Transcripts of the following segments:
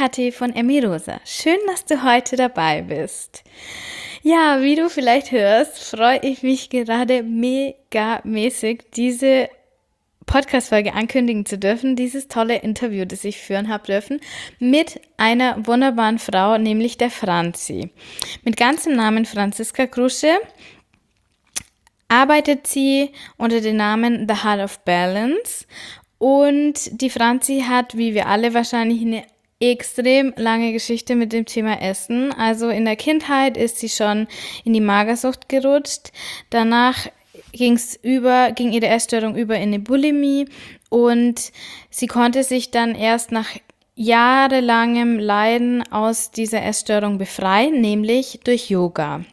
Kathi von Emmy Rosa. Schön, dass du heute dabei bist. Ja, wie du vielleicht hörst, freue ich mich gerade megamäßig, diese Podcast-Folge ankündigen zu dürfen, dieses tolle Interview, das ich führen habe dürfen, mit einer wunderbaren Frau, nämlich der Franzi. Mit ganzem Namen Franziska Krusche arbeitet sie unter dem Namen The Heart of Balance und die Franzi hat, wie wir alle wahrscheinlich, eine extrem lange Geschichte mit dem Thema Essen. Also in der Kindheit ist sie schon in die Magersucht gerutscht. Danach ging ihre Essstörung über in eine Bulimie und sie konnte sich dann erst nach jahrelangem Leiden aus dieser Essstörung befreien, nämlich durch Yoga.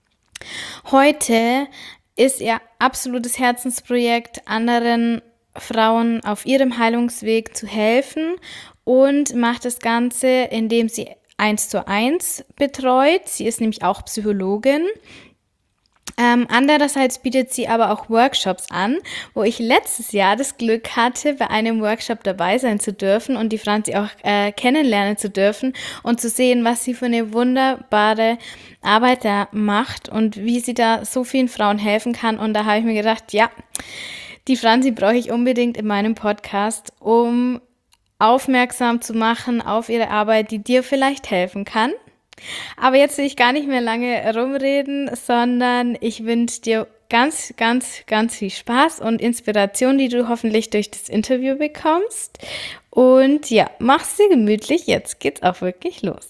Heute ist ihr absolutes Herzensprojekt, anderen Frauen auf ihrem Heilungsweg zu helfen und macht das Ganze, indem sie 1:1 betreut. Sie ist nämlich auch Psychologin. Andererseits bietet sie aber auch Workshops an, wo ich letztes Jahr das Glück hatte, bei einem Workshop dabei sein zu dürfen und die Franzi auch kennenlernen zu dürfen und zu sehen, was sie für eine wunderbare Arbeit da macht und wie sie da so vielen Frauen helfen kann. Und da habe ich mir gedacht, ja, die Franzi brauche ich unbedingt in meinem Podcast, um aufmerksam zu machen auf ihre Arbeit, die dir vielleicht helfen kann. Aber jetzt will ich gar nicht mehr lange rumreden, sondern ich wünsche dir ganz, ganz, ganz viel Spaß und Inspiration, die du hoffentlich durch das Interview bekommst. Und ja, mach's dir gemütlich. Jetzt geht's auch wirklich los.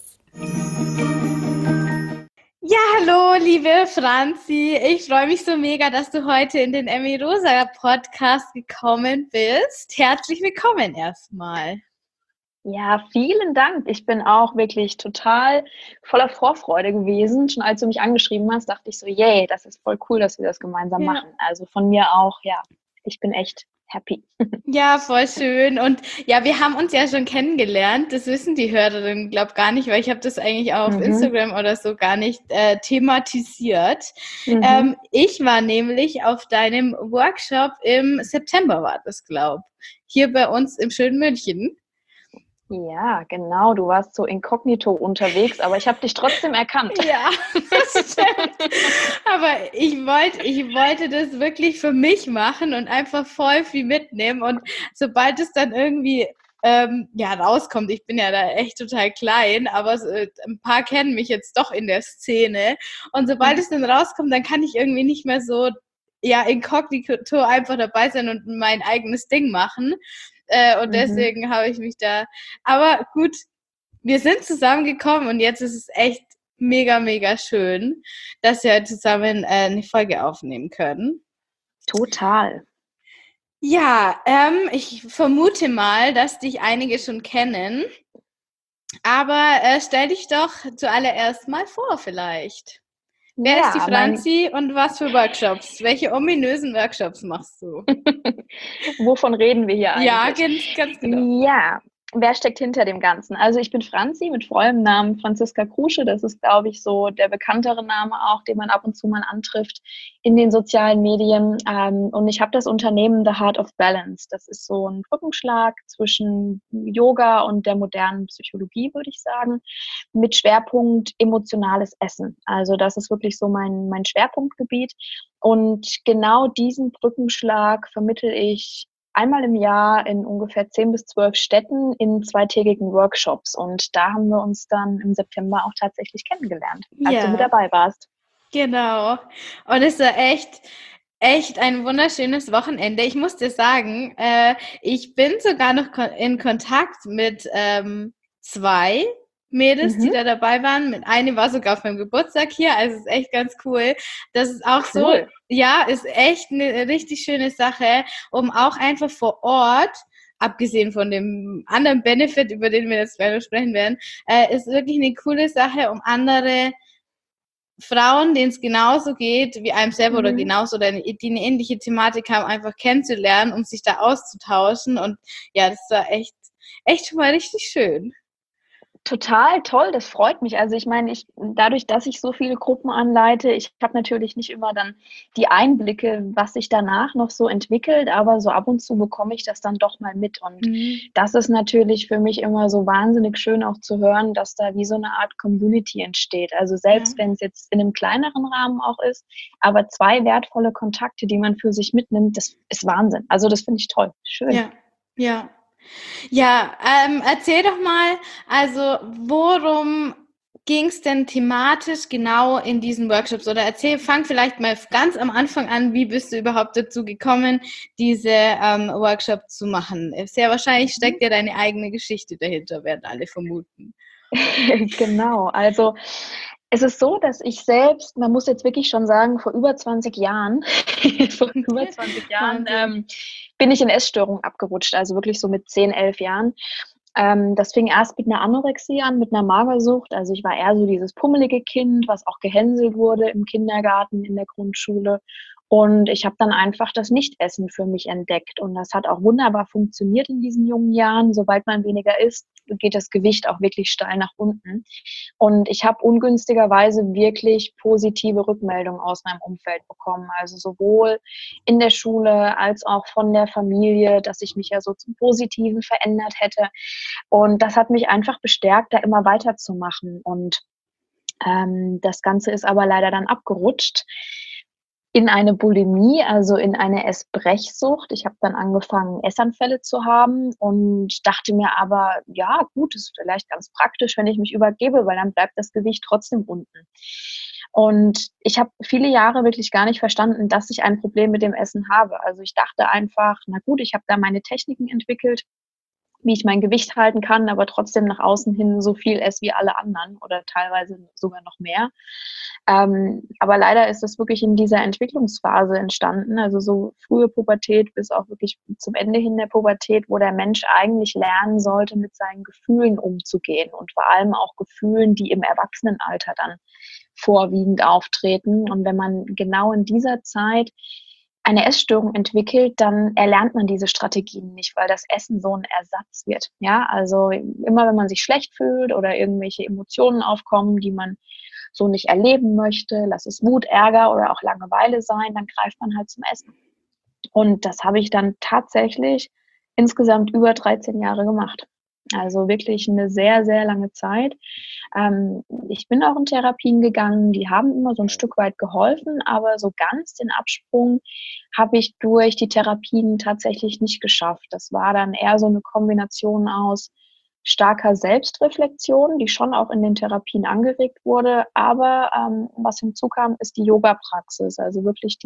Ja, hallo, liebe Franzi. Ich freue mich so mega, dass du heute in den Emmy Rosa Podcast gekommen bist. Herzlich willkommen erstmal. Ja, vielen Dank. Ich bin auch wirklich total voller Vorfreude gewesen. Schon als du mich angeschrieben hast, dachte ich so, yay, das ist voll cool, dass wir das gemeinsam machen. Also von mir auch, ja, ich bin echt happy. Ja, voll schön. Und ja, wir haben uns ja schon kennengelernt. Das wissen die Hörerinnen, glaube ich, gar nicht, weil ich habe das eigentlich auch auf Instagram oder so gar nicht thematisiert. Ich war nämlich auf deinem Workshop im September, war das, glaube ich, hier bei uns im schönen München. Ja, genau. Du warst so inkognito unterwegs, aber ich habe dich trotzdem erkannt. Ja, das stimmt. Aber ich wollte das wirklich für mich machen und einfach voll viel mitnehmen. Und sobald es dann irgendwie rauskommt, ich bin ja da echt total klein, aber so, ein paar kennen mich jetzt doch in der Szene. Und sobald es dann rauskommt, dann kann ich irgendwie nicht mehr so inkognito einfach dabei sein und mein eigenes Ding machen. Und deswegen habe ich mich da, aber gut, wir sind zusammengekommen und jetzt ist es echt mega, mega schön, dass wir zusammen eine Folge aufnehmen können. Total. Ja, ich vermute mal, dass dich einige schon kennen, aber stell dich doch zuallererst mal vor vielleicht. Wer ist die Franzi und was für Workshops? Welche ominösen Workshops machst du? Wovon reden wir hier eigentlich? Ja, ganz genau. Ja, wer steckt hinter dem Ganzen? Also ich bin Franzi mit vollem Namen Franziska Krusche. Das ist, glaube ich, so der bekanntere Name auch, den man ab und zu mal antrifft in den sozialen Medien. Und ich habe das Unternehmen The Heart of Balance. Das ist so ein Brückenschlag zwischen Yoga und der modernen Psychologie, würde ich sagen, mit Schwerpunkt emotionales Essen. Also das ist wirklich so mein Schwerpunktgebiet. Und genau diesen Brückenschlag vermittle ich einmal im Jahr in ungefähr 10 bis 12 Städten in 2-tägigen Workshops. Und da haben wir uns dann im September auch tatsächlich kennengelernt, als du mit dabei warst. Genau. Und es war echt ein wunderschönes Wochenende. Ich muss dir sagen, ich bin sogar noch in Kontakt mit 2 Mädels, die da dabei waren. Mit eine war sogar auf meinem Geburtstag hier, also es ist echt ganz cool. Das ist auch cool. So, ja, ist echt eine richtig schöne Sache, um auch einfach vor Ort, abgesehen von dem anderen Benefit, über den wir jetzt gleich sprechen werden, ist wirklich eine coole Sache, um andere Frauen, denen es genauso geht wie einem selber oder genauso oder die eine ähnliche Thematik haben, einfach kennenzulernen, um sich da auszutauschen. Und ja, das war echt schon mal richtig schön. Total toll, das freut mich. Also, ich meine, dadurch, dass ich so viele Gruppen anleite, ich habe natürlich nicht immer dann die Einblicke, was sich danach noch so entwickelt, aber so ab und zu bekomme ich das dann doch mal mit. Und Mhm. das ist natürlich für mich immer so wahnsinnig schön auch zu hören, dass da wie so eine Art Community entsteht. Also, Ja, selbst wenn es jetzt in einem kleineren Rahmen auch ist, aber 2 wertvolle Kontakte, die man für sich mitnimmt, das ist Wahnsinn. Also, das finde ich toll. Schön. ja, ja. Ja, erzähl doch mal, also worum ging es denn thematisch genau in diesen Workshops? Oder fang vielleicht mal ganz am Anfang an, wie bist du überhaupt dazu gekommen, diese Workshops zu machen? Sehr wahrscheinlich steckt ja deine eigene Geschichte dahinter, werden alle vermuten. Genau. Also, es ist so, dass ich selbst, man muss jetzt wirklich schon sagen, vor über 20 Jahren vor über 20 Jahren, Wahnsinn. bin ich in Essstörungen abgerutscht, also wirklich so mit 10, 11 Jahren. Das fing erst mit 'ner Anorexie an, mit 'ner Magersucht. Also, ich war eher so dieses pummelige Kind, was auch gehänselt wurde im Kindergarten, in der Grundschule. Und ich habe dann einfach das Nichtessen für mich entdeckt. Und das hat auch wunderbar funktioniert in diesen jungen Jahren. Sobald man weniger isst, geht das Gewicht auch wirklich steil nach unten. Und ich habe ungünstigerweise wirklich positive Rückmeldungen aus meinem Umfeld bekommen. Also sowohl in der Schule als auch von der Familie, dass ich mich ja so zum Positiven verändert hätte. Und das hat mich einfach bestärkt, da immer weiterzumachen. Und das Ganze ist aber leider dann abgerutscht in eine Bulimie, also in eine Essbrechsucht. Ich habe dann angefangen, Essanfälle zu haben und dachte mir aber, ja gut, ist vielleicht ganz praktisch, wenn ich mich übergebe, weil dann bleibt das Gewicht trotzdem unten. Und ich habe viele Jahre wirklich gar nicht verstanden, dass ich ein Problem mit dem Essen habe. Also ich dachte einfach, na gut, ich habe da meine Techniken entwickelt, wie ich mein Gewicht halten kann, aber trotzdem nach außen hin so viel esse wie alle anderen oder teilweise sogar noch mehr. Aber leider ist das wirklich in dieser Entwicklungsphase entstanden, also so frühe Pubertät bis auch wirklich zum Ende hin der Pubertät, wo der Mensch eigentlich lernen sollte, mit seinen Gefühlen umzugehen und vor allem auch Gefühlen, die im Erwachsenenalter dann vorwiegend auftreten. Und wenn man genau in dieser Zeit eine Essstörung entwickelt, dann erlernt man diese Strategien nicht, weil das Essen so ein Ersatz wird. Ja, also immer wenn man sich schlecht fühlt oder irgendwelche Emotionen aufkommen, die man so nicht erleben möchte, lass es Wut, Ärger oder auch Langeweile sein, dann greift man halt zum Essen. Und das habe ich dann tatsächlich insgesamt über 13 Jahre gemacht. Also wirklich eine sehr, sehr lange Zeit. Ich bin auch in Therapien gegangen, die haben immer so ein Stück weit geholfen, aber so ganz den Absprung habe ich durch die Therapien tatsächlich nicht geschafft. Das war dann eher so eine Kombination aus starker Selbstreflexion, die schon auch in den Therapien angeregt wurde, aber, was hinzukam, ist die Yoga-Praxis, also wirklich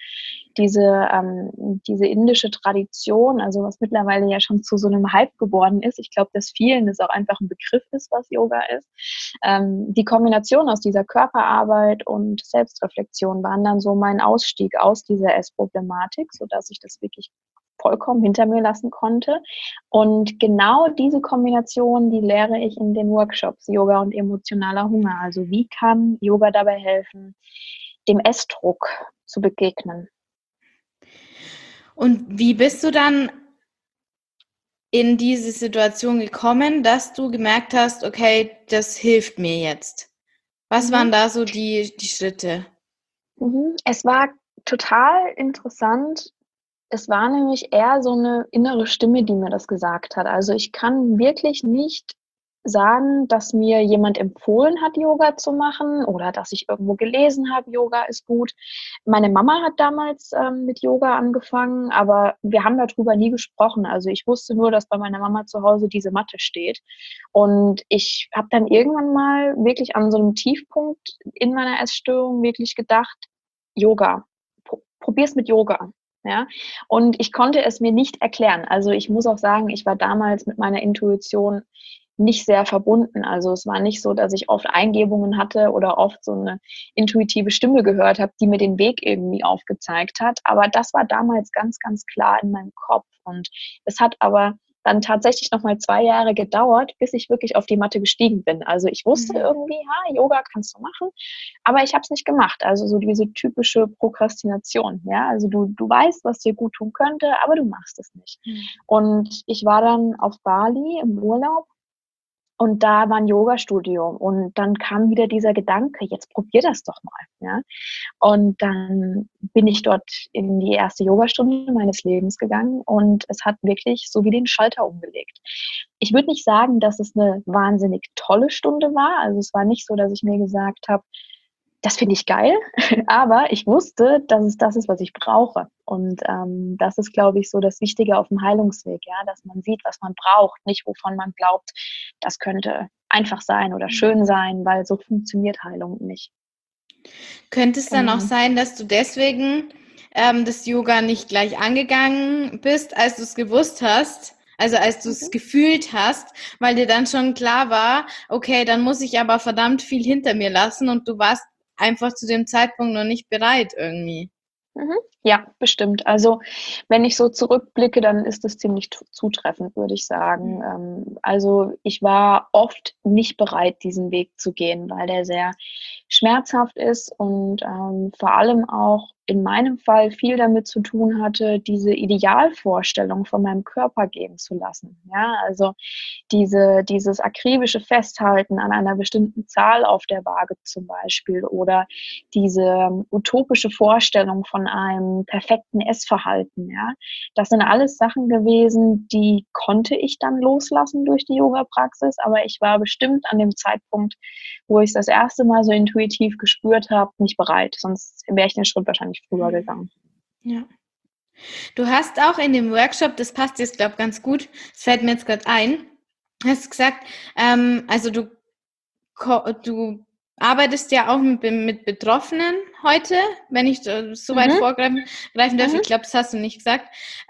diese indische Tradition, also was mittlerweile ja schon zu so einem Hype geworden ist. Ich glaube, dass vielen das auch einfach ein Begriff ist, was Yoga ist. Die Kombination aus dieser Körperarbeit und Selbstreflexion waren dann so mein Ausstieg aus dieser Essproblematik, sodass ich das wirklich vollkommen hinter mir lassen konnte. Und genau diese Kombination, die lehre ich in den Workshops Yoga und emotionaler Hunger. Also wie kann Yoga dabei helfen, dem Essdruck zu begegnen? Und wie bist du dann in diese Situation gekommen, dass du gemerkt hast, okay, das hilft mir jetzt? Was waren Mhm. da so die Schritte? Es war total interessant. Es war nämlich eher so 'ne innere Stimme, die mir das gesagt hat. Also, ich kann wirklich nicht sagen, dass mir jemand empfohlen hat, Yoga zu machen oder dass ich irgendwo gelesen habe, Yoga ist gut. Meine Mama hat damals, mit Yoga angefangen, aber wir haben da drüber nie gesprochen. Also, ich wusste nur, dass bei meiner Mama zu Hause diese Matte steht. Und ich habe dann irgendwann mal wirklich an so 'nem Tiefpunkt in meiner Essstörung wirklich gedacht: „Yoga, probier's mit Yoga." Ja? Und ich konnte es mir nicht erklären. Also, ich muss auch sagen, ich war damals mit meiner Intuition nicht sehr verbunden. Also, es war nicht so, dass ich oft Eingebungen hatte oder oft so 'ne intuitive Stimme gehört habe, die mir den Weg irgendwie aufgezeigt hat. Aber das war damals ganz, ganz klar in meinem Kopf. Und es hat aber dann tatsächlich noch mal 2 Jahre gedauert, bis ich wirklich auf die Matte gestiegen bin. Also, ich wusste Mhm. irgendwie: „Ha, Yoga kannst du machen", aber ich habe es nicht gemacht. Also, so diese typische Prokrastination, ja? Also, du weißt, was dir gut tun könnte, aber du machst es nicht. Mhm. Und ich war dann auf Bali im Urlaub Und da war ein Yogastudio und dann kam wieder dieser Gedanke: „Jetzt probier das doch mal“, ja? Und dann bin ich dort in die erste Yogastunde meines Lebens gegangen und es hat wirklich so wie den Schalter umgelegt. Ich würde nicht sagen, dass es eine wahnsinnig tolle Stunde war. Also, es war nicht so, dass ich mir gesagt habe: „Das finde ich geil“, aber ich wusste, dass es das ist, was ich brauche. Und, das ist, glaube ich, so das Wichtige auf dem Heilungsweg, ja, dass man sieht, was man braucht, nicht wovon man glaubt, das könnte einfach sein oder schön sein, weil so funktioniert Heilung nicht. Könnte es dann auch Genau. sein, dass du deswegen das Yoga nicht gleich angegangen bist, als du es gewusst hast, also als du es Mhm. gefühlt hast, weil dir dann schon klar war, okay, dann muss ich aber verdammt viel hinter mir lassen und du warst einfach zu dem Zeitpunkt noch nicht bereit irgendwie. Mhm. Ja, bestimmt. Also, wenn ich so zurückblicke, dann ist das ziemlich zutreffend, würde ich sagen. Also, ich war oft nicht bereit, diesen Weg zu gehen, weil der sehr schmerzhaft ist und, vor allem auch in meinem Fall viel damit zu tun hatte, diese Idealvorstellung von meinem Körper gehen zu lassen. Ja, also dieses akribische Festhalten an einer bestimmten Zahl auf der Waage zum Beispiel oder diese utopische Vorstellung von einem perfekten Essverhalten, ja. Das sind alles Sachen gewesen, die konnte ich dann loslassen durch die Yoga-Praxis, aber ich war bestimmt an dem Zeitpunkt, wo ich's das erste Mal so intuitiv gespürt habe, nicht bereit, sonst wäre ich den Schritt wahrscheinlich früher gegangen. Ja. Du hast auch in dem Workshop, das passt jetzt, glaube ich, ganz gut, das fällt mir jetzt gerade ein, hast gesagt, also du arbeitest ja auch mit Betroffenen heute, wenn ich so weit Mhm, vorgreifen darf. Ich mhm, glaube, das hast du nicht gesagt.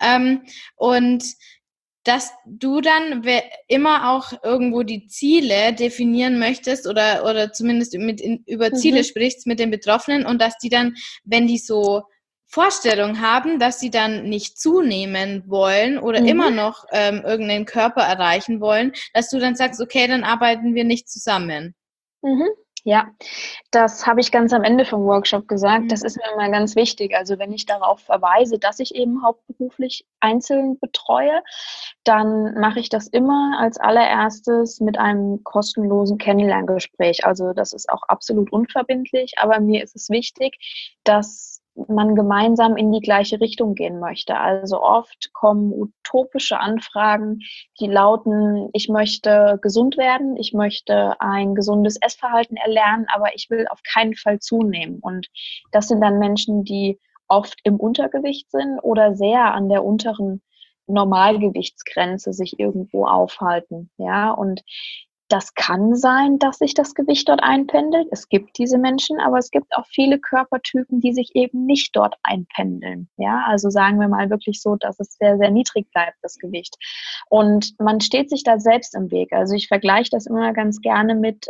Und dass du dann immer auch irgendwo die Ziele definieren möchtest oder zumindest über Ziele mhm, sprichst mit den Betroffenen und dass die dann, wenn die so Vorstellungen haben, dass sie dann nicht zunehmen wollen oder immer mhm. noch irgendeinen Körper erreichen wollen, dass du dann sagst, okay, dann arbeiten wir nicht zusammen. Mhm. Ja, das habe ich ganz am Ende vom Workshop gesagt. Das Mhm. ist mir immer ganz wichtig. Also, wenn ich darauf verweise, dass ich eben hauptberuflich einzeln betreue, dann mache ich das immer als Allererstes mit einem kostenlosen Kennenlerngespräch. Also, das ist auch absolut unverbindlich, aber mir ist es wichtig, dass man gemeinsam in die gleiche Richtung gehen möchte. Also, oft kommen utopische Anfragen, die lauten: „Ich möchte gesund werden, ich möchte ein gesundes Essverhalten erlernen, aber ich will auf keinen Fall zunehmen.“ Und das sind dann Menschen, die oft im Untergewicht sind oder sehr an der unteren Normalgewichtsgrenze sich irgendwo aufhalten, ja? Und das kann sein, dass sich das Gewicht dort einpendelt. Es gibt diese Menschen, aber es gibt auch viele Körpertypen, die sich eben nicht dort einpendeln, ja? Also, sagen wir mal wirklich so, dass es sehr, sehr niedrig bleibt, das Gewicht. Und man steht sich da selbst im Weg. Also, ich vergleiche das immer ganz gerne mit,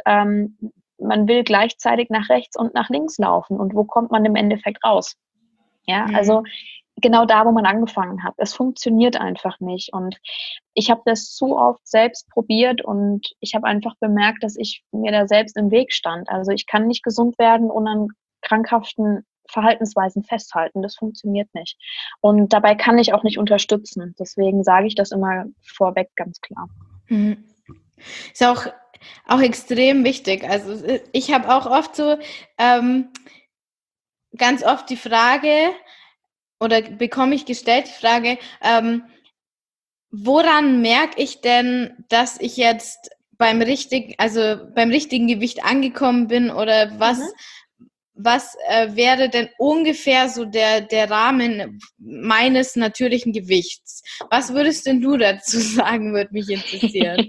man will gleichzeitig nach rechts und nach links laufen und wo kommt man im Endeffekt raus? Ja, also Mhm. genau da, wo man angefangen hat. Es funktioniert einfach nicht und ich habe das zu oft selbst probiert und ich habe einfach bemerkt, dass ich mir da selbst im Weg stand. Also, ich kann nicht gesund werden und an krankhaften Verhaltensweisen festhalten. Das funktioniert nicht. Und dabei kann ich auch nicht unterstützen. Deswegen sage ich das immer vorweg ganz klar. Mhm. Ist auch extrem wichtig. Also ich habe auch oft so ähm, ganz oft die Frage oder bekomme ich gestellt die Frage, woran merke ich denn, dass ich jetzt beim richtigen Gewicht angekommen bin oder Mhm. was wäre denn ungefähr so der Rahmen meines natürlichen Gewichts? Was würdest denn du dazu sagen, würde mich interessieren.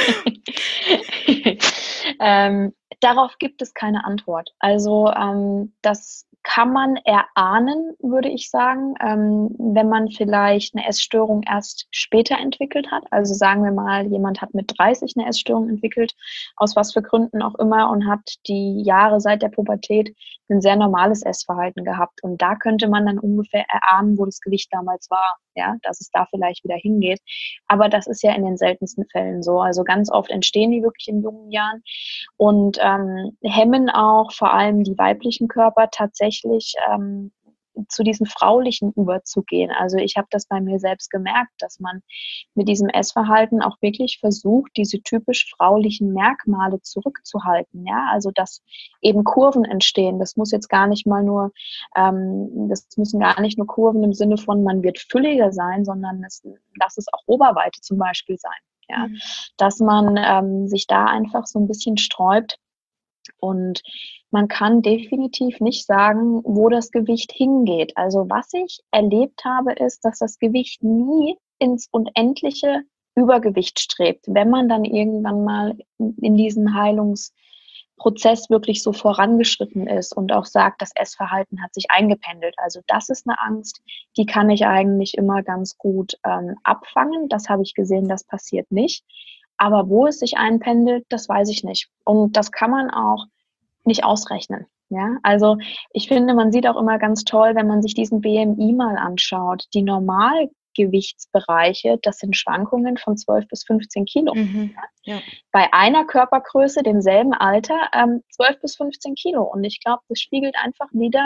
Darauf gibt es keine Antwort. Also, das kann man erahnen, würde ich sagen, wenn man vielleicht eine Essstörung erst später entwickelt hat. Also, sagen wir mal, jemand hat mit 30 eine Essstörung entwickelt, aus was für Gründen auch immer, und hat die Jahre seit der Pubertät ein sehr normales Essverhalten gehabt. Und da könnte man dann ungefähr erahnen, wo das Gewicht damals war, ja, dass es da vielleicht wieder hingeht. Aber das ist ja in den seltensten Fällen so. Also, ganz oft entstehen die wirklich in jungen Jahren und, hemmen auch vor allem die weiblichen Körper tatsächlich, zu diesem Fraulichen überzugehen. Also ich habe das bei mir selbst gemerkt, dass man mit diesem Essverhalten auch wirklich versucht, diese typisch fraulichen Merkmale zurückzuhalten. Ja, also dass eben Kurven entstehen. Das muss jetzt gar nicht mal nur, das müssen gar nicht nur Kurven im Sinne von, man wird fülliger sein, sondern lass es auch Oberweite zum Beispiel sein. Ja, dass man sich da einfach so ein bisschen sträubt. Und man kann definitiv nicht sagen, wo das Gewicht hingeht. Also was ich erlebt habe, ist, dass das Gewicht nie ins unendliche Übergewicht strebt, wenn man dann irgendwann mal in diesem Heilungsprozess wirklich so vorangeschritten ist und auch sagt, das Essverhalten hat sich eingependelt. Also das ist eine Angst, die kann ich eigentlich immer ganz gut abfangen. Das habe ich gesehen, das passiert nicht. Aber wo es sich einpendelt, das weiß ich nicht. Und das kann man auch nicht ausrechnen. Ja, also ich finde, man sieht auch immer ganz toll, wenn man sich diesen BMI mal anschaut. Die Normalgewichtsbereiche, das sind Schwankungen von 12 bis 15 Kilo. Ja. Bei einer Körpergröße, demselben Alter, 12 bis 15 Kilo. Und ich glaube, das spiegelt einfach wieder,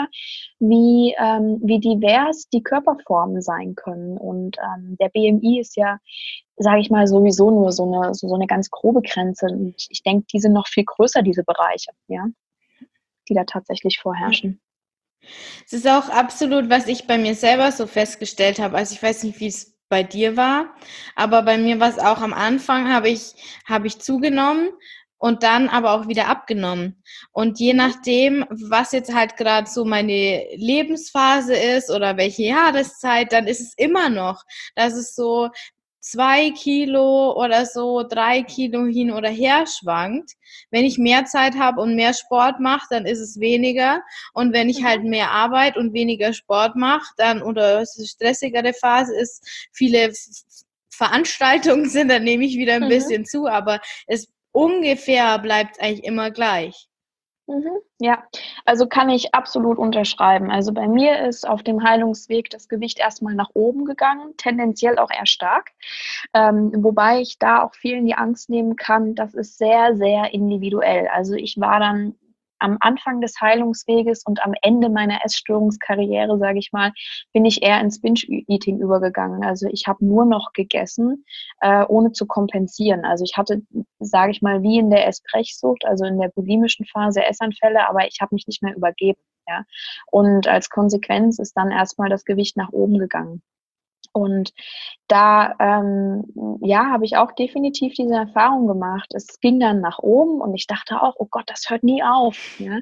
wie divers die Körperformen sein können. Und der BMI ist ja, sage ich mal, sowieso nur so eine ganz grobe Grenze. Und ich denke, die sind noch viel größer, diese Bereiche, ja, die da tatsächlich vorherrschen. Es ist auch absolut, was ich bei mir selber so festgestellt habe. Also ich weiß nicht, wie es bei dir war, aber bei mir war es auch am Anfang, habe ich zugenommen und dann aber auch wieder abgenommen. Und je nachdem, was jetzt halt gerade so meine Lebensphase ist oder welche Jahreszeit, dann ist es immer noch, dass es so 2 Kilo oder so, 3 Kilo hin oder her schwankt. Wenn ich mehr Zeit habe und mehr Sport mache, dann ist es weniger. Und wenn ich halt mehr Arbeit und weniger Sport mache, dann oder es eine stressigere Phase ist, viele Veranstaltungen sind, dann nehme ich wieder ein bisschen zu, aber es ungefähr bleibt eigentlich immer gleich. Ja, also kann ich absolut unterschreiben. Also bei mir ist auf dem Heilungsweg das Gewicht erstmal nach oben gegangen, tendenziell auch eher stark. Wobei ich da auch vielen die Angst nehmen kann, das ist sehr, sehr individuell. Also ich war dann am Anfang des Heilungsweges und am Ende meiner Essstörungskarriere, sage ich mal, bin ich eher ins Binge-Eating übergegangen. Also ich habe nur noch gegessen, ohne zu kompensieren. Also ich hatte, sage ich mal, wie in der Essbrechsucht, also in der bulimischen Phase Essanfälle, aber ich habe mich nicht mehr übergeben. Ja? Und als Konsequenz ist dann erstmal das Gewicht nach oben gegangen. Und da habe ich auch definitiv diese Erfahrung gemacht. Es ging dann nach oben und ich dachte auch, oh Gott, das hört nie auf. Ja?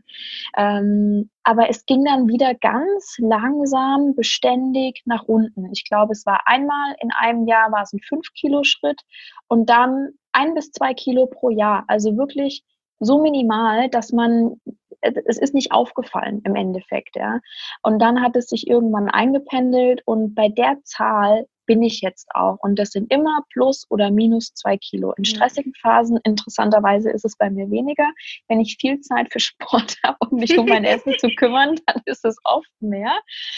Aber es ging dann wieder ganz langsam, beständig nach unten. Ich glaube, es war einmal in einem Jahr war es ein 5-Kilo-Schritt und dann 1 bis 2 Kilo pro Jahr. Also wirklich so minimal, dass es ist nicht aufgefallen im Endeffekt, ja. Und dann hat es sich irgendwann eingependelt und bei der Zahl bin ich jetzt auch. Und das sind immer plus oder minus 2 Kilo. In stressigen Phasen, interessanterweise, ist es bei mir weniger. Wenn ich viel Zeit für Sport habe, um mich um mein Essen zu kümmern, dann ist es oft mehr.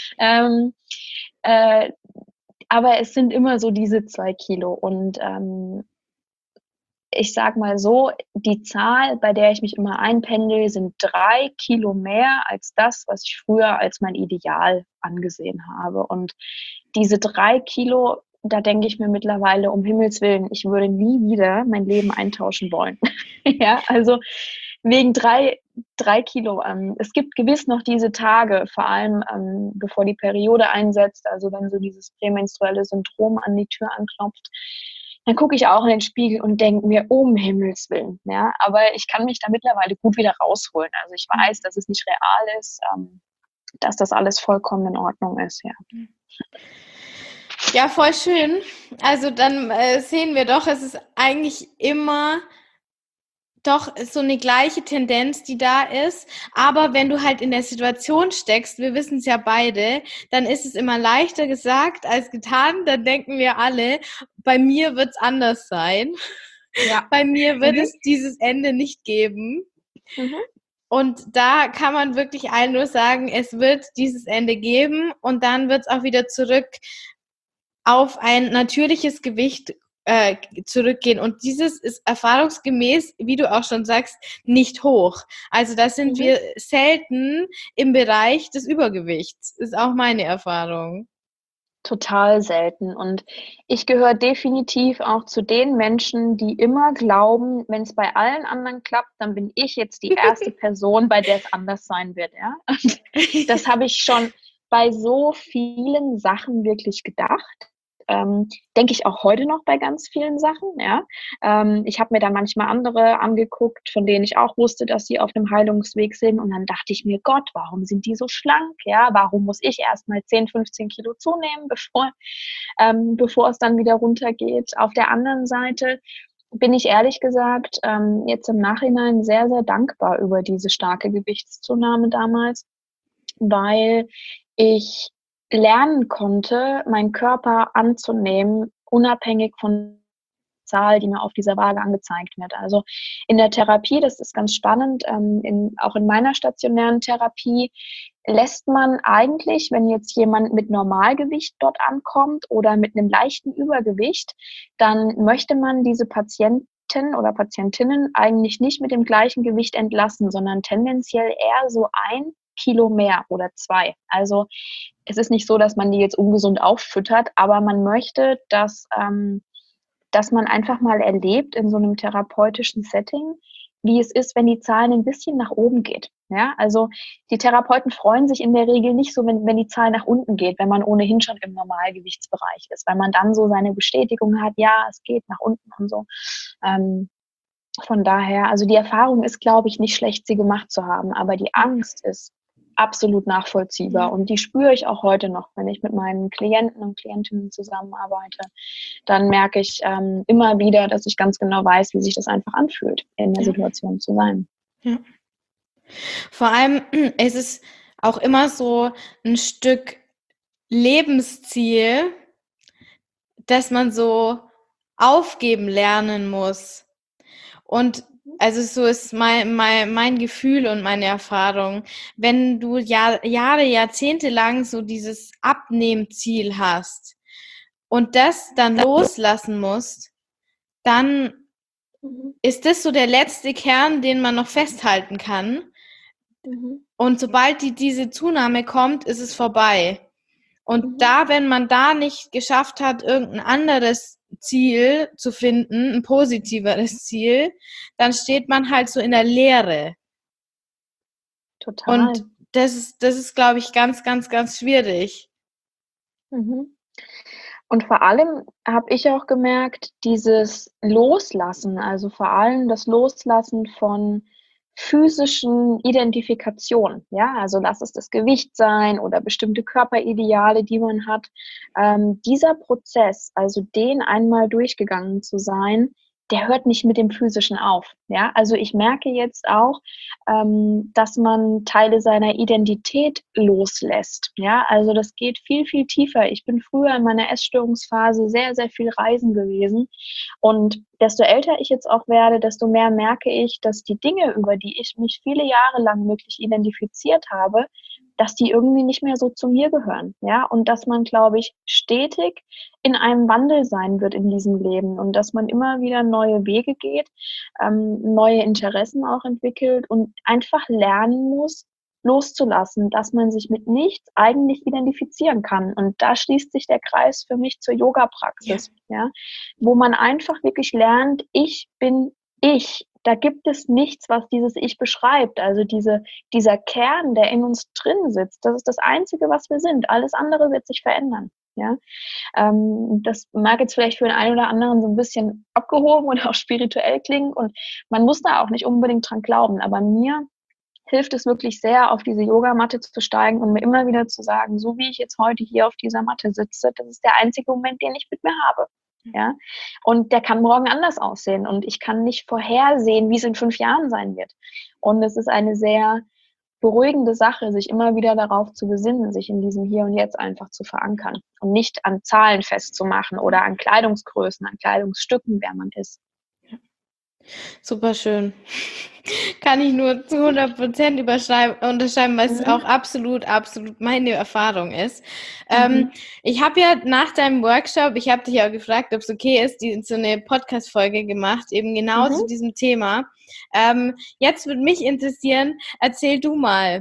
Aber es sind immer so diese 2 Kilo. Und ich sage mal so, die Zahl, bei der ich mich immer einpendel, sind 3 Kilo mehr als das, was ich früher als mein Ideal angesehen habe. Und diese 3 Kilo, da denke ich mir mittlerweile, um Himmels Willen, ich würde nie wieder mein Leben eintauschen wollen. Ja, also wegen 3 Kilo. Es gibt gewiss noch diese Tage, vor allem bevor die Periode einsetzt, also wenn so dieses prämenstruelle Syndrom an die Tür anklopft, dann gucke ich auch in den Spiegel und denke mir, um Himmels Willen. Ja? Aber ich kann mich da mittlerweile gut wieder rausholen. Also ich weiß, dass es nicht real ist, dass das alles vollkommen in Ordnung ist. Ja, ja, voll schön. Also dann sehen wir doch, es ist eigentlich immer doch so eine gleiche Tendenz, die da ist. Aber wenn du halt in der Situation steckst, wir wissen es ja beide, dann ist es immer leichter gesagt als getan. Dann denken wir alle, bei mir wird es anders sein. Ja. Bei mir wird es dieses Ende nicht geben. Und da kann man wirklich allen nur sagen, es wird dieses Ende geben und dann wird es auch wieder zurück auf ein natürliches Gewicht zurückgehen. Und dieses ist erfahrungsgemäß, wie du auch schon sagst, nicht hoch. Also da sind Mhm. wir selten im Bereich des Übergewichts, ist auch meine Erfahrung. Total selten. Und ich gehöre definitiv auch zu den Menschen, die immer glauben, wenn es bei allen anderen klappt, dann bin ich jetzt die erste Person, bei der es anders sein wird, ja. Und das habe ich schon bei so vielen Sachen wirklich gedacht. Denke ich auch heute noch bei ganz vielen Sachen, ja. Ich habe mir dann manchmal andere angeguckt, von denen ich auch wusste, dass sie auf einem Heilungsweg sind. Und dann dachte ich mir: „Gott, warum sind die so schlank, ja? Warum muss ich erst mal 10, 15 Kilo zunehmen, bevor es dann wieder runtergeht?“ Auf der anderen Seite bin ich ehrlich gesagt, jetzt im Nachhinein sehr, sehr dankbar über diese starke Gewichtszunahme damals, weil ich lernen konnte, meinen Körper anzunehmen, unabhängig von Zahl, die mir auf dieser Waage angezeigt wird. Also in der Therapie, das ist ganz spannend, auch in meiner stationären Therapie lässt man eigentlich, wenn jetzt jemand mit Normalgewicht dort ankommt oder mit einem leichten Übergewicht, dann möchte man diese Patienten oder Patientinnen eigentlich nicht mit dem gleichen Gewicht entlassen, sondern tendenziell eher so 1 Kilo mehr oder 2. Also es ist nicht so, dass man die jetzt ungesund auffüttert, aber man möchte, dass man einfach mal erlebt in so einem therapeutischen Setting, wie es ist, wenn die Zahl ein bisschen nach oben geht, ja? Also, die Therapeuten freuen sich in der Regel nicht so, wenn die Zahl nach unten geht, wenn man ohnehin schon im Normalgewichtsbereich ist, weil man dann so seine Bestätigung hat: „Ja, es geht nach unten“ und so. Ähm, von daher, also die Erfahrung ist, glaube ich, nicht schlecht, sie gemacht zu haben, aber die Angst ist absolut nachvollziehbar Ja. und die spüre ich auch heute noch, wenn ich mit meinen Klienten und Klientinnen zusammenarbeite. Dann merke ich immer wieder, dass ich ganz genau weiß, wie sich das einfach anfühlt, in der Ja, Situation zu sein. ja. Vor allem ist es auch immer so ein Stück Lebensziel, dass man so aufgeben lernen muss. Und also so ist mein Gefühl und meine Erfahrung. Wenn du Jahre, Jahrzehnte lang so dieses Abnehmziel hast und das dann loslassen musst, dann Mhm. ist das so der letzte Kern, den man noch festhalten kann. Mhm. Und sobald diese Zunahme kommt, ist es vorbei. Und Mhm. da, wenn man da nicht geschafft hat, irgendein anderes Ziel zu finden, ein positiveres Ziel, dann steht man halt so in der Leere. Und Total. das ist, glaube ich, ganz, ganz, ganz schwierig. Mhm. Und vor allem habe ich auch gemerkt, dieses Loslassen, also vor allem das Loslassen von physischen Identifikation, ja, also lass es das Gewicht sein oder bestimmte Körperideale, die man hat. Dieser Prozess, also den einmal durchgegangen zu sein, der hört nicht mit dem Physischen auf, ja. Also ich merke jetzt auch, dass man Teile seiner Identität loslässt. Ja, also das geht viel, viel tiefer. Ich bin früher in meiner Essstörungsphase sehr, sehr viel reisen gewesen. Und desto älter ich jetzt auch werde, desto mehr merke ich, dass die Dinge, über die ich mich viele Jahre lang wirklich identifiziert habe, dass die irgendwie nicht mehr so zu mir gehören. Ja, und dass man, glaube ich, stetig in einem Wandel sein wird in diesem Leben und dass man immer wieder neue Wege geht, neue Interessen auch entwickelt und einfach lernen muss, loszulassen, dass man sich mit nichts eigentlich identifizieren kann. Und da schließt sich der Kreis für mich zur Ja, Yoga-Praxis, ja, wo man einfach wirklich lernt, ich bin ich. Da gibt es nichts, was dieses Ich beschreibt. Also dieser Kern, der in uns drin sitzt, das ist das Einzige, was wir sind. Alles andere wird sich verändern. Ja, das mag jetzt vielleicht für den einen oder anderen so ein bisschen abgehoben oder auch spirituell klingen und man muss da auch nicht unbedingt dran glauben. Aber mir hilft es wirklich sehr, auf diese Yogamatte zu steigen und mir immer wieder zu sagen, so wie ich jetzt heute hier auf dieser Matte sitze, das ist der einzige Moment, den ich mit mir habe. Ja, und der kann morgen anders aussehen und ich kann nicht vorhersehen, wie es in 5 Jahren sein wird. Und es ist eine sehr beruhigende Sache, sich immer wieder darauf zu besinnen, sich in diesem Hier und Jetzt einfach zu verankern und nicht an Zahlen festzumachen oder an Kleidungsgrößen, an Kleidungsstücken, wer man ist. Super schön. Kann ich nur zu 100% unterschreiben, weil es auch Mhm. absolut, absolut meine Erfahrung ist. Ähm, Mhm. Ich habe ja nach deinem Workshop, ich habe dich ja gefragt, ob es okay ist, so eine Podcast-Folge gemacht, eben genau zu Mhm. diesem Thema. Jetzt würde mich interessieren, erzähl du mal,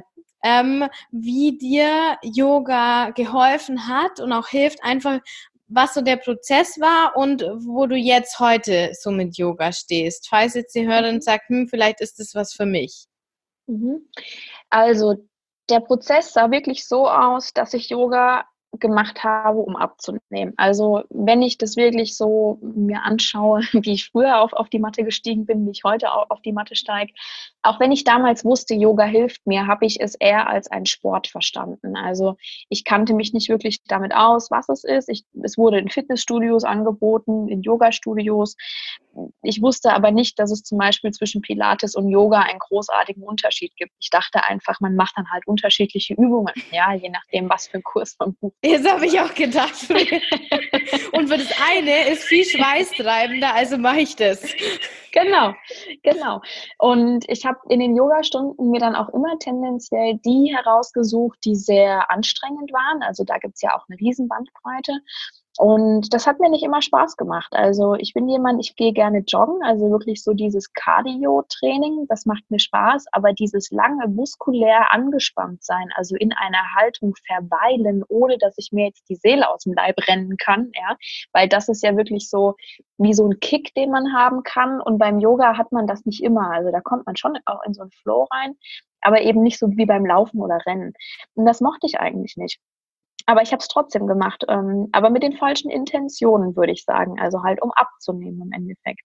wie dir Yoga geholfen hat und auch hilft, einfach was so der Prozess war und wo du jetzt heute so mit Yoga stehst. Falls jetzt die Hörerin Mhm. sagt, vielleicht ist das was für mich. Mhm. Also, der Prozess sah wirklich so aus, dass ich Yoga gemacht habe, um abzunehmen. Also, wenn ich das wirklich so mir anschaue, wie ich früher auf die Matte gestiegen bin, wie ich heute auf die Matte steige, auch wenn ich damals wusste, Yoga hilft mir, habe ich es eher als einen Sport verstanden. Also, ich kannte mich nicht wirklich damit aus, was es ist. Es wurde in Fitnessstudios angeboten, in Yogastudios. Ich wusste aber nicht, dass es zum Beispiel zwischen Pilates und Yoga einen großartigen Unterschied gibt. Ich dachte einfach, man macht dann halt unterschiedliche Übungen, ja, je nachdem, was für 'n Kurs man bucht Das habe ich sozusagen. auch gedacht früher. Und für das eine ist viel schweißtreibender, also mache ich das. Genau, genau. Und ich habe in den Yogastunden mir dann auch immer tendenziell die herausgesucht, die sehr anstrengend waren. Also, da gibt's ja auch 'ne Riesenbandbreite. Und das hat mir nicht immer Spaß gemacht. Also, ich bin jemand, ich gehe gerne joggen, also wirklich so dieses Cardio-Training, das macht mir Spaß, aber dieses lange muskulär angespannt sein, also in einer Haltung verweilen, ohne dass ich mir jetzt die Seele aus'm Leib rennen kann, ja, weil das ist ja wirklich so wie so 'n Kick, den man haben kann. Und beim Yoga hat man das nicht immer. Also, da kommt man schon auch in so 'n Flow rein, aber eben nicht so wie beim Laufen oder Rennen. Und das mochte ich eigentlich nicht. Aber ich habe es trotzdem gemacht, aber mit den falschen Intentionen, würde ich sagen, also halt, um abzunehmen im Endeffekt.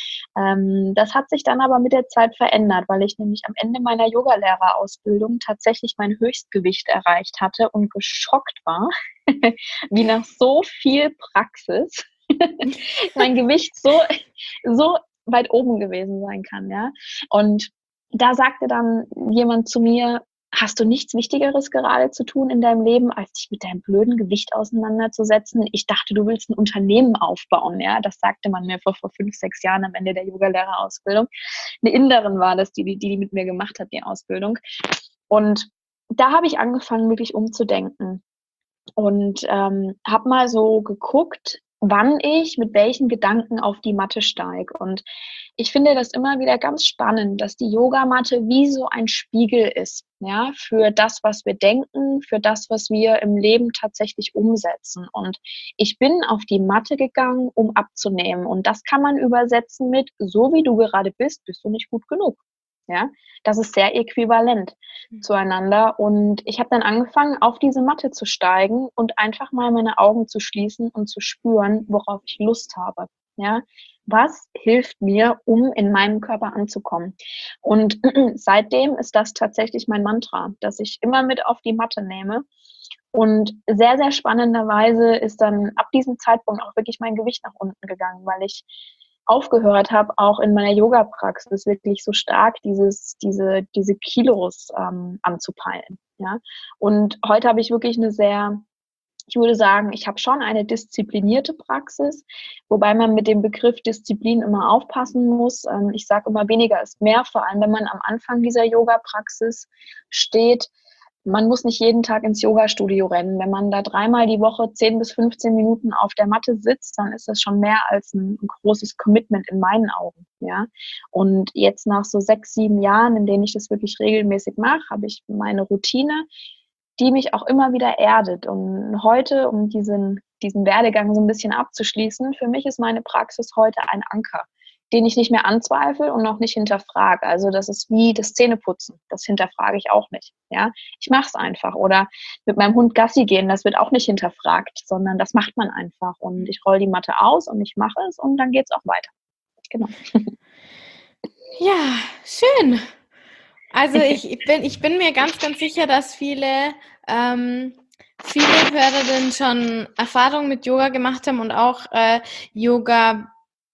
Das hat sich dann aber mit der Zeit verändert, weil ich nämlich am Ende meiner Yogalehrerausbildung tatsächlich mein Höchstgewicht erreicht hatte und geschockt war, wie nach so viel Praxis mein Gewicht so weit oben gewesen sein kann, ja. Und da sagte dann jemand zu mir: „Hast du nichts Wichtigeres gerade zu tun in deinem Leben, als dich mit deinem blöden Gewicht auseinanderzusetzen? Ich dachte, du willst 'n Unternehmen aufbauen“, ja? Das sagte man mir vor 5, 6 Jahren am Ende der Yogalehrerausbildung. 'Ne Inderin war das, die mit mir gemacht hat, die Ausbildung. Und da habe ich angefangen, wirklich umzudenken und, habe mal so geguckt, wann ich mit welchen Gedanken auf die Matte steige. Und ich finde das immer wieder ganz spannend, dass die Yogamatte wie so ein Spiegel ist, ja, für das, was wir denken, für das, was wir im Leben tatsächlich umsetzen. Und ich bin auf die Matte gegangen, um abzunehmen. Und das kann man übersetzen mit: „So wie du gerade bist du nicht gut genug.“ Ja, das ist sehr äquivalent zueinander. Und ich habe dann angefangen, auf diese Matte zu steigen und einfach mal meine Augen zu schließen und zu spüren, worauf ich Lust habe, ja? Was hilft mir, um in meinem Körper anzukommen? Und seitdem ist das tatsächlich mein Mantra, das ich immer mit auf die Matte nehme. Und sehr, sehr spannenderweise ist dann ab diesem Zeitpunkt auch wirklich mein Gewicht nach unten gegangen, weil ich aufgehört habe, auch in meiner Yogapraxis wirklich so stark diese Kilos, anzupeilen, ja? Und heute habe ich wirklich 'ne sehr, ich würde sagen, ich habe schon eine disziplinierte Praxis, wobei man mit dem Begriff Disziplin immer aufpassen muss. Ich sage immer, weniger ist mehr, vor allem wenn man am Anfang dieser Yogapraxis steht. Man muss nicht jeden Tag ins Yogastudio rennen. Wenn man da dreimal die Woche 10 bis 15 Minuten auf der Matte sitzt, dann ist das schon mehr als 'n großes Commitment in meinen Augen, ja? Und jetzt nach so 6, 7 Jahren, in denen ich das wirklich regelmäßig mache, habe ich meine Routine, die mich auch immer wieder erdet. Und heute, um diesen Werdegang so 'n bisschen abzuschließen, für mich ist meine Praxis heute ein Anker, den ich nicht mehr anzweifle und auch nicht hinterfrage. Also, das ist wie das Zähneputzen, das hinterfrage ich auch nicht, ja? Ich mache es einfach. Oder mit meinem Hund Gassi gehen, das wird auch nicht hinterfragt, sondern das macht man einfach. Und ich rolle die Matte aus und ich mache es und dann geht's auch weiter. Genau. Ja, schön. Also ich bin mir ganz, ganz sicher, dass viele Hörerinnen schon Erfahrung mit Yoga gemacht haben und auch Yoga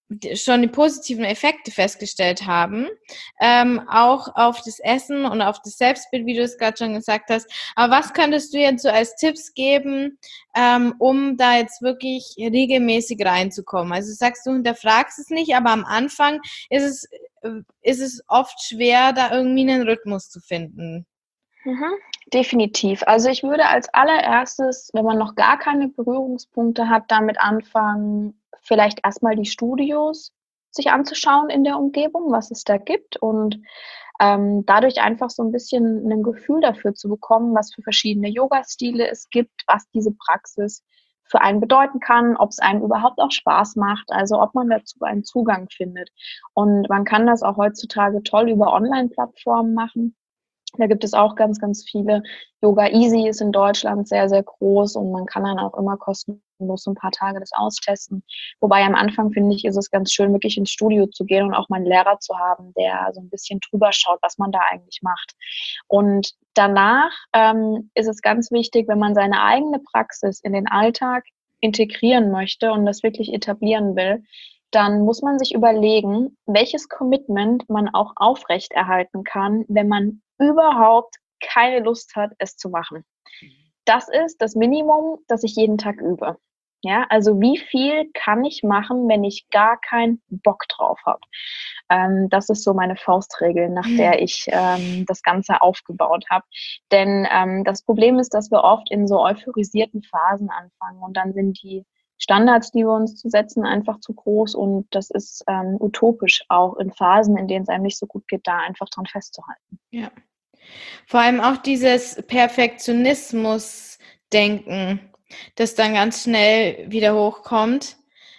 schon die positiven Effekte festgestellt haben, auch auf das Essen und auf das Selbstbild, wie du es gerade schon gesagt hast. Aber was könntest du jetzt so als Tipps geben, um da jetzt wirklich regelmäßig reinzukommen? Also sagst du, hinterfragst es nicht, aber am Anfang ist es oft schwer, da irgendwie einen Rhythmus zu finden. Mhm, definitiv. Also ich würde als allererstes, wenn man noch gar keine Berührungspunkte hat, damit anfangen, vielleicht erstmal die Studios sich anzuschauen in der Umgebung, was es da gibt und dadurch einfach so ein bisschen ein Gefühl dafür zu bekommen, was für verschiedene Yoga-Stile es gibt, was diese Praxis für einen bedeuten kann, ob es einem überhaupt auch Spaß macht, also ob man dazu einen Zugang findet. Und man kann das auch heutzutage toll über Online-Plattformen machen. Da gibt es auch ganz, ganz viele. Yoga Easy ist in Deutschland sehr, sehr groß und man kann dann auch immer kostenlos so ein paar Tage das austesten. Wobei am Anfang, finde ich, ist es ganz schön, wirklich ins Studio zu gehen und auch mal einen Lehrer zu haben, der so ein bisschen drüber schaut, was man da eigentlich macht. Und danach ist es ganz wichtig, wenn man seine eigene Praxis in den Alltag integrieren möchte und das wirklich etablieren will, dann muss man sich überlegen, welches Commitment man auch aufrechterhalten kann, wenn man überhaupt keine Lust hat, es zu machen. Das ist das Minimum, das ich jeden Tag übe. Ja, also wie viel kann ich machen, wenn ich gar keinen Bock drauf habe? Das ist so meine Faustregel, nach der ich das Ganze aufgebaut habe. Denn das Problem ist, dass wir oft in so euphorisierten Phasen anfangen und dann sind die Standards, die wir uns zu setzen, einfach zu groß und das ist utopisch, auch in Phasen, in denen es einem nicht so gut geht, da einfach dran festzuhalten. Ja. Vor allem auch dieses Perfektionismus-Denken, das dann ganz schnell wieder hochkommt.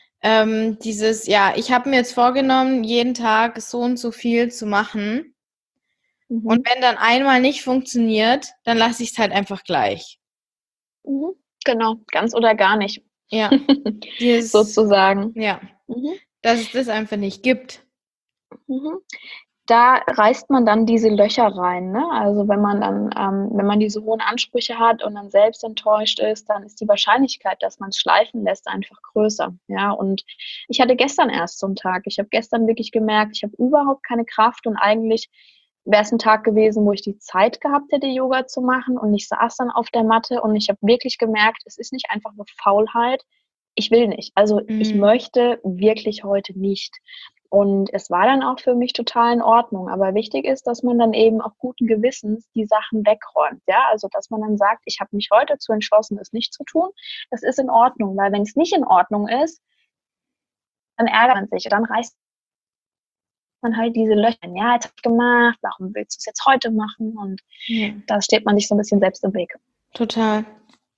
Ich habe mir jetzt vorgenommen, jeden Tag so und so viel zu machen. Und Mhm. wenn dann einmal nicht funktioniert, dann lasse ich es halt einfach gleich. Mhm. Genau, ganz oder gar nicht. Ja, dieses, Sozusagen. ja, Mhm. dass es das einfach nicht gibt. Mhm. Da reißt man dann diese Löcher rein, ne? Also, wenn man dann wenn man diese hohen Ansprüche hat und dann selbst enttäuscht ist, dann ist die Wahrscheinlichkeit, dass man's schleifen lässt, einfach größer, ja? Und ich hatte gestern erst so 'n Tag. Ich habe gestern wirklich gemerkt, ich habe überhaupt keine Kraft und eigentlich wäre es 'n Tag gewesen, wo ich die Zeit gehabt hätte, Yoga zu machen und ich saß dann auf der Matte und ich habe wirklich gemerkt, es ist nicht einfach nur Faulheit. Ich will nicht. Also, ich Mhm. möchte wirklich heute nicht. Und es war dann auch für mich total in Ordnung. Aber wichtig ist, dass man dann eben auch guten Gewissens die Sachen wegräumt. Ja, also dass man dann sagt, ich habe mich heute dazu entschlossen, es nicht zu tun. Das ist in Ordnung, weil wenn es nicht in Ordnung ist, dann ärgert man sich. Dann reißt man halt diese Löcher. Ja, jetzt habe ich gemacht. Warum willst du es jetzt heute machen? Und Ja, da steht man sich so ein bisschen selbst im Weg. total.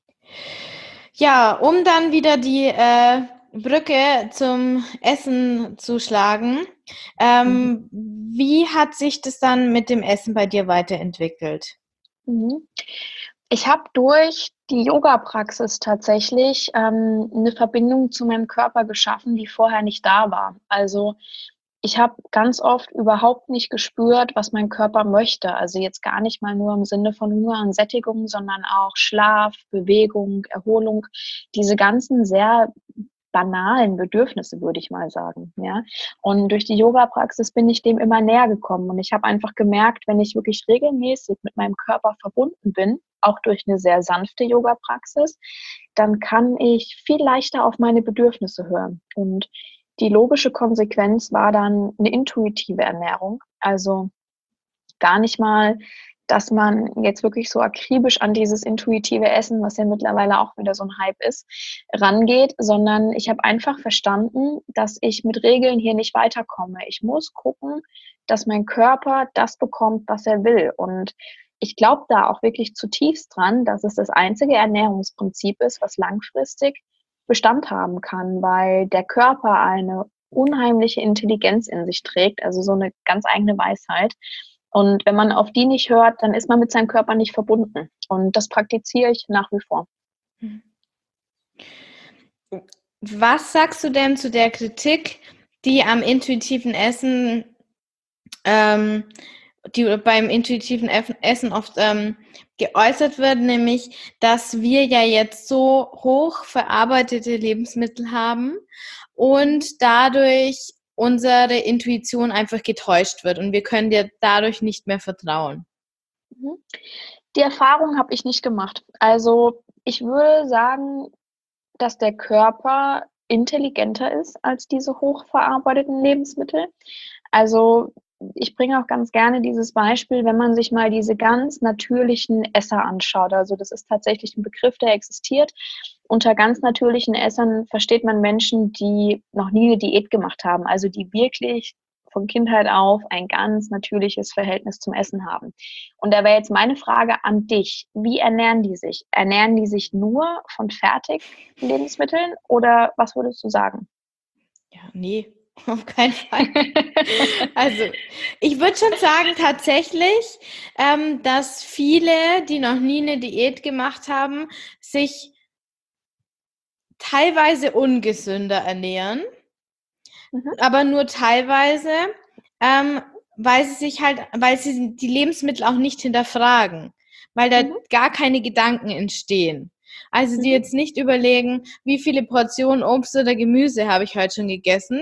Ja, um dann wieder die Brücke zum Essen zu schlagen. Mhm. Wie hat sich das dann mit dem Essen bei dir weiterentwickelt? Mhm. Ich habe durch die Yoga-Praxis tatsächlich 'ne Verbindung zu meinem Körper geschaffen, die vorher nicht da war. Also, ich habe ganz oft überhaupt nicht gespürt, was mein Körper möchte. Also, jetzt gar nicht mal nur im Sinne von Hunger und Sättigung, sondern auch Schlaf, Bewegung, Erholung, diese ganzen sehr banalen Bedürfnisse, würde ich mal sagen, ja? Und durch die Yoga-Praxis bin ich dem immer näher gekommen und ich habe einfach gemerkt, wenn ich wirklich regelmäßig mit meinem Körper verbunden bin, auch durch eine sehr sanfte Yoga-Praxis, dann kann ich viel leichter auf meine Bedürfnisse hören. Und die logische Konsequenz war dann eine intuitive Ernährung. Also, gar nicht mal, dass man jetzt wirklich so akribisch an dieses intuitive Essen, was ja mittlerweile auch wieder so 'n Hype ist, rangeht, sondern ich habe einfach verstanden, dass ich mit Regeln hier nicht weiterkomme. Ich muss gucken, dass mein Körper das bekommt, was er will. Und ich glaube da auch wirklich zutiefst dran, dass es das einzige Ernährungsprinzip ist, was langfristig Bestand haben kann, weil der Körper eine unheimliche Intelligenz in sich trägt, also so 'ne ganz eigene Weisheit. Und wenn man auf die nicht hört, dann ist man mit seinem Körper nicht verbunden. Und das praktiziere ich nach wie vor. Mhm. Was sagst du denn zu der Kritik, die am intuitiven Essen, ähm, die beim intuitiven Essen oft geäußert wird, nämlich, dass wir ja jetzt so hoch verarbeitete Lebensmittel haben und dadurch unsere Intuition einfach getäuscht wird und wir können dir dadurch nicht mehr vertrauen. Mhm. Die Erfahrung habe ich nicht gemacht. Also, ich würde sagen, dass der Körper intelligenter ist als diese hochverarbeiteten Lebensmittel. Also, ich bringe auch ganz gerne dieses Beispiel, wenn man sich mal diese ganz natürlichen Esser anschaut. Also, das ist tatsächlich ein Begriff, der existiert. Unter ganz natürlichen Essern versteht man Menschen, die noch nie eine Diät gemacht haben, also die wirklich von Kindheit auf ein ganz natürliches Verhältnis zum Essen haben. Und da wäre jetzt meine Frage an dich: Wie ernähren die sich? Ernähren die sich nur von Fertiglebensmitteln oder was würdest du sagen? Ja, ne, auf keinen Fall. Also, ich würde schon sagen tatsächlich, dass viele, die noch nie 'ne Diät gemacht haben, sich teilweise ungesünder ernähren, Mhm, aber nur teilweise, ähm, weil sie die Lebensmittel auch nicht hinterfragen, weil da mhm, gar keine Gedanken entstehen. Also, die mhm, jetzt nicht überlegen: „Wie viele Portionen Obst oder Gemüse habe ich heute schon gegessen?“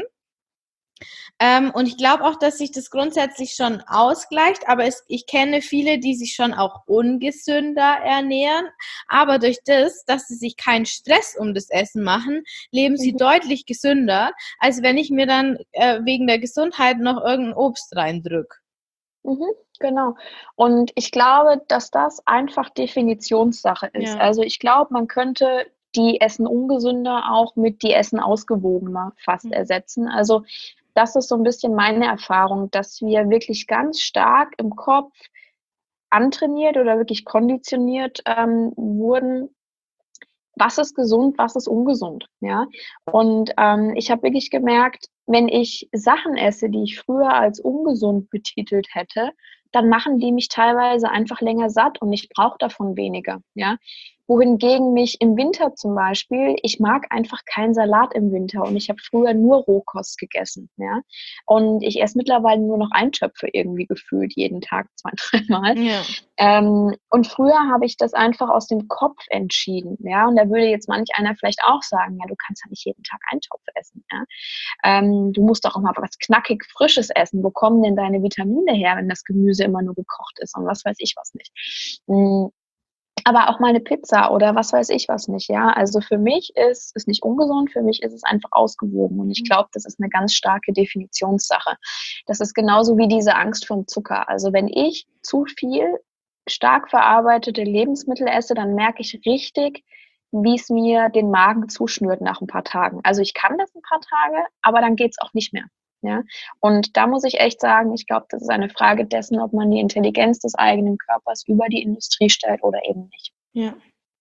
und ich glaube auch, dass sich das grundsätzlich schon ausgleicht, aber ich kenne viele, die sich schon auch ungesünder ernähren, aber durch das, dass sie sich keinen Stress um das Essen machen, leben sie mhm, deutlich gesünder, als wenn ich mir dann wegen der Gesundheit noch irgendein Obst reindrück. mhm, genau. Und ich glaube, dass das einfach Definitionssache ist. Ja. Also, ich glaube, man könnte die essen ungesünder auch mit die essen ausgewogener fast Mhm. ersetzen. Also, das ist so 'n bisschen meine Erfahrung, dass wir wirklich ganz stark im Kopf antrainiert oder wirklich konditioniert, wurden, was ist gesund, was ist ungesund, ja? Und, ich habe wirklich gemerkt, wenn ich Sachen esse, die ich früher als ungesund betitelt hätte, dann machen die mich teilweise einfach länger satt und ich brauche davon weniger, ja? Wohingegen mich im Winter zum Beispiel, ich mag einfach keinen Salat im Winter und ich habe früher nur Rohkost gegessen, ja? Und ich esse mittlerweile nur noch Eintöpfe irgendwie gefühlt jeden Tag 2, dreimal. Ja. Und früher habe ich das einfach aus dem Kopf entschieden, ja? Und da würde jetzt manch einer vielleicht auch sagen: „Ja, du kannst ja nicht jeden Tag Eintopf essen, ja? Du musst doch auch mal was knackig Frisches essen. Wo kommen denn deine Vitamine her, wenn das Gemüse immer nur gekocht ist und was weiß ich was nicht?“ Hm, aber auch mal 'ne Pizza oder was weiß ich was nicht, ja? Also, für mich ist es nicht ungesund, für mich ist es einfach ausgewogen und ich Mhm. glaube, das ist 'ne ganz starke Definitionssache. Das ist genauso wie diese Angst vorm Zucker. Also, wenn ich zu viel stark verarbeitete Lebensmittel esse, dann merke ich richtig, wie's mir den Magen zuschnürt nach 'n paar Tagen. Also, ich kann das 'n paar Tage, aber dann geht's auch nicht mehr, ja? Und da muss ich echt sagen, ich glaube, das ist eine Frage dessen, ob man die Intelligenz des eigenen Körpers über die Industrie stellt oder eben nicht. Ja.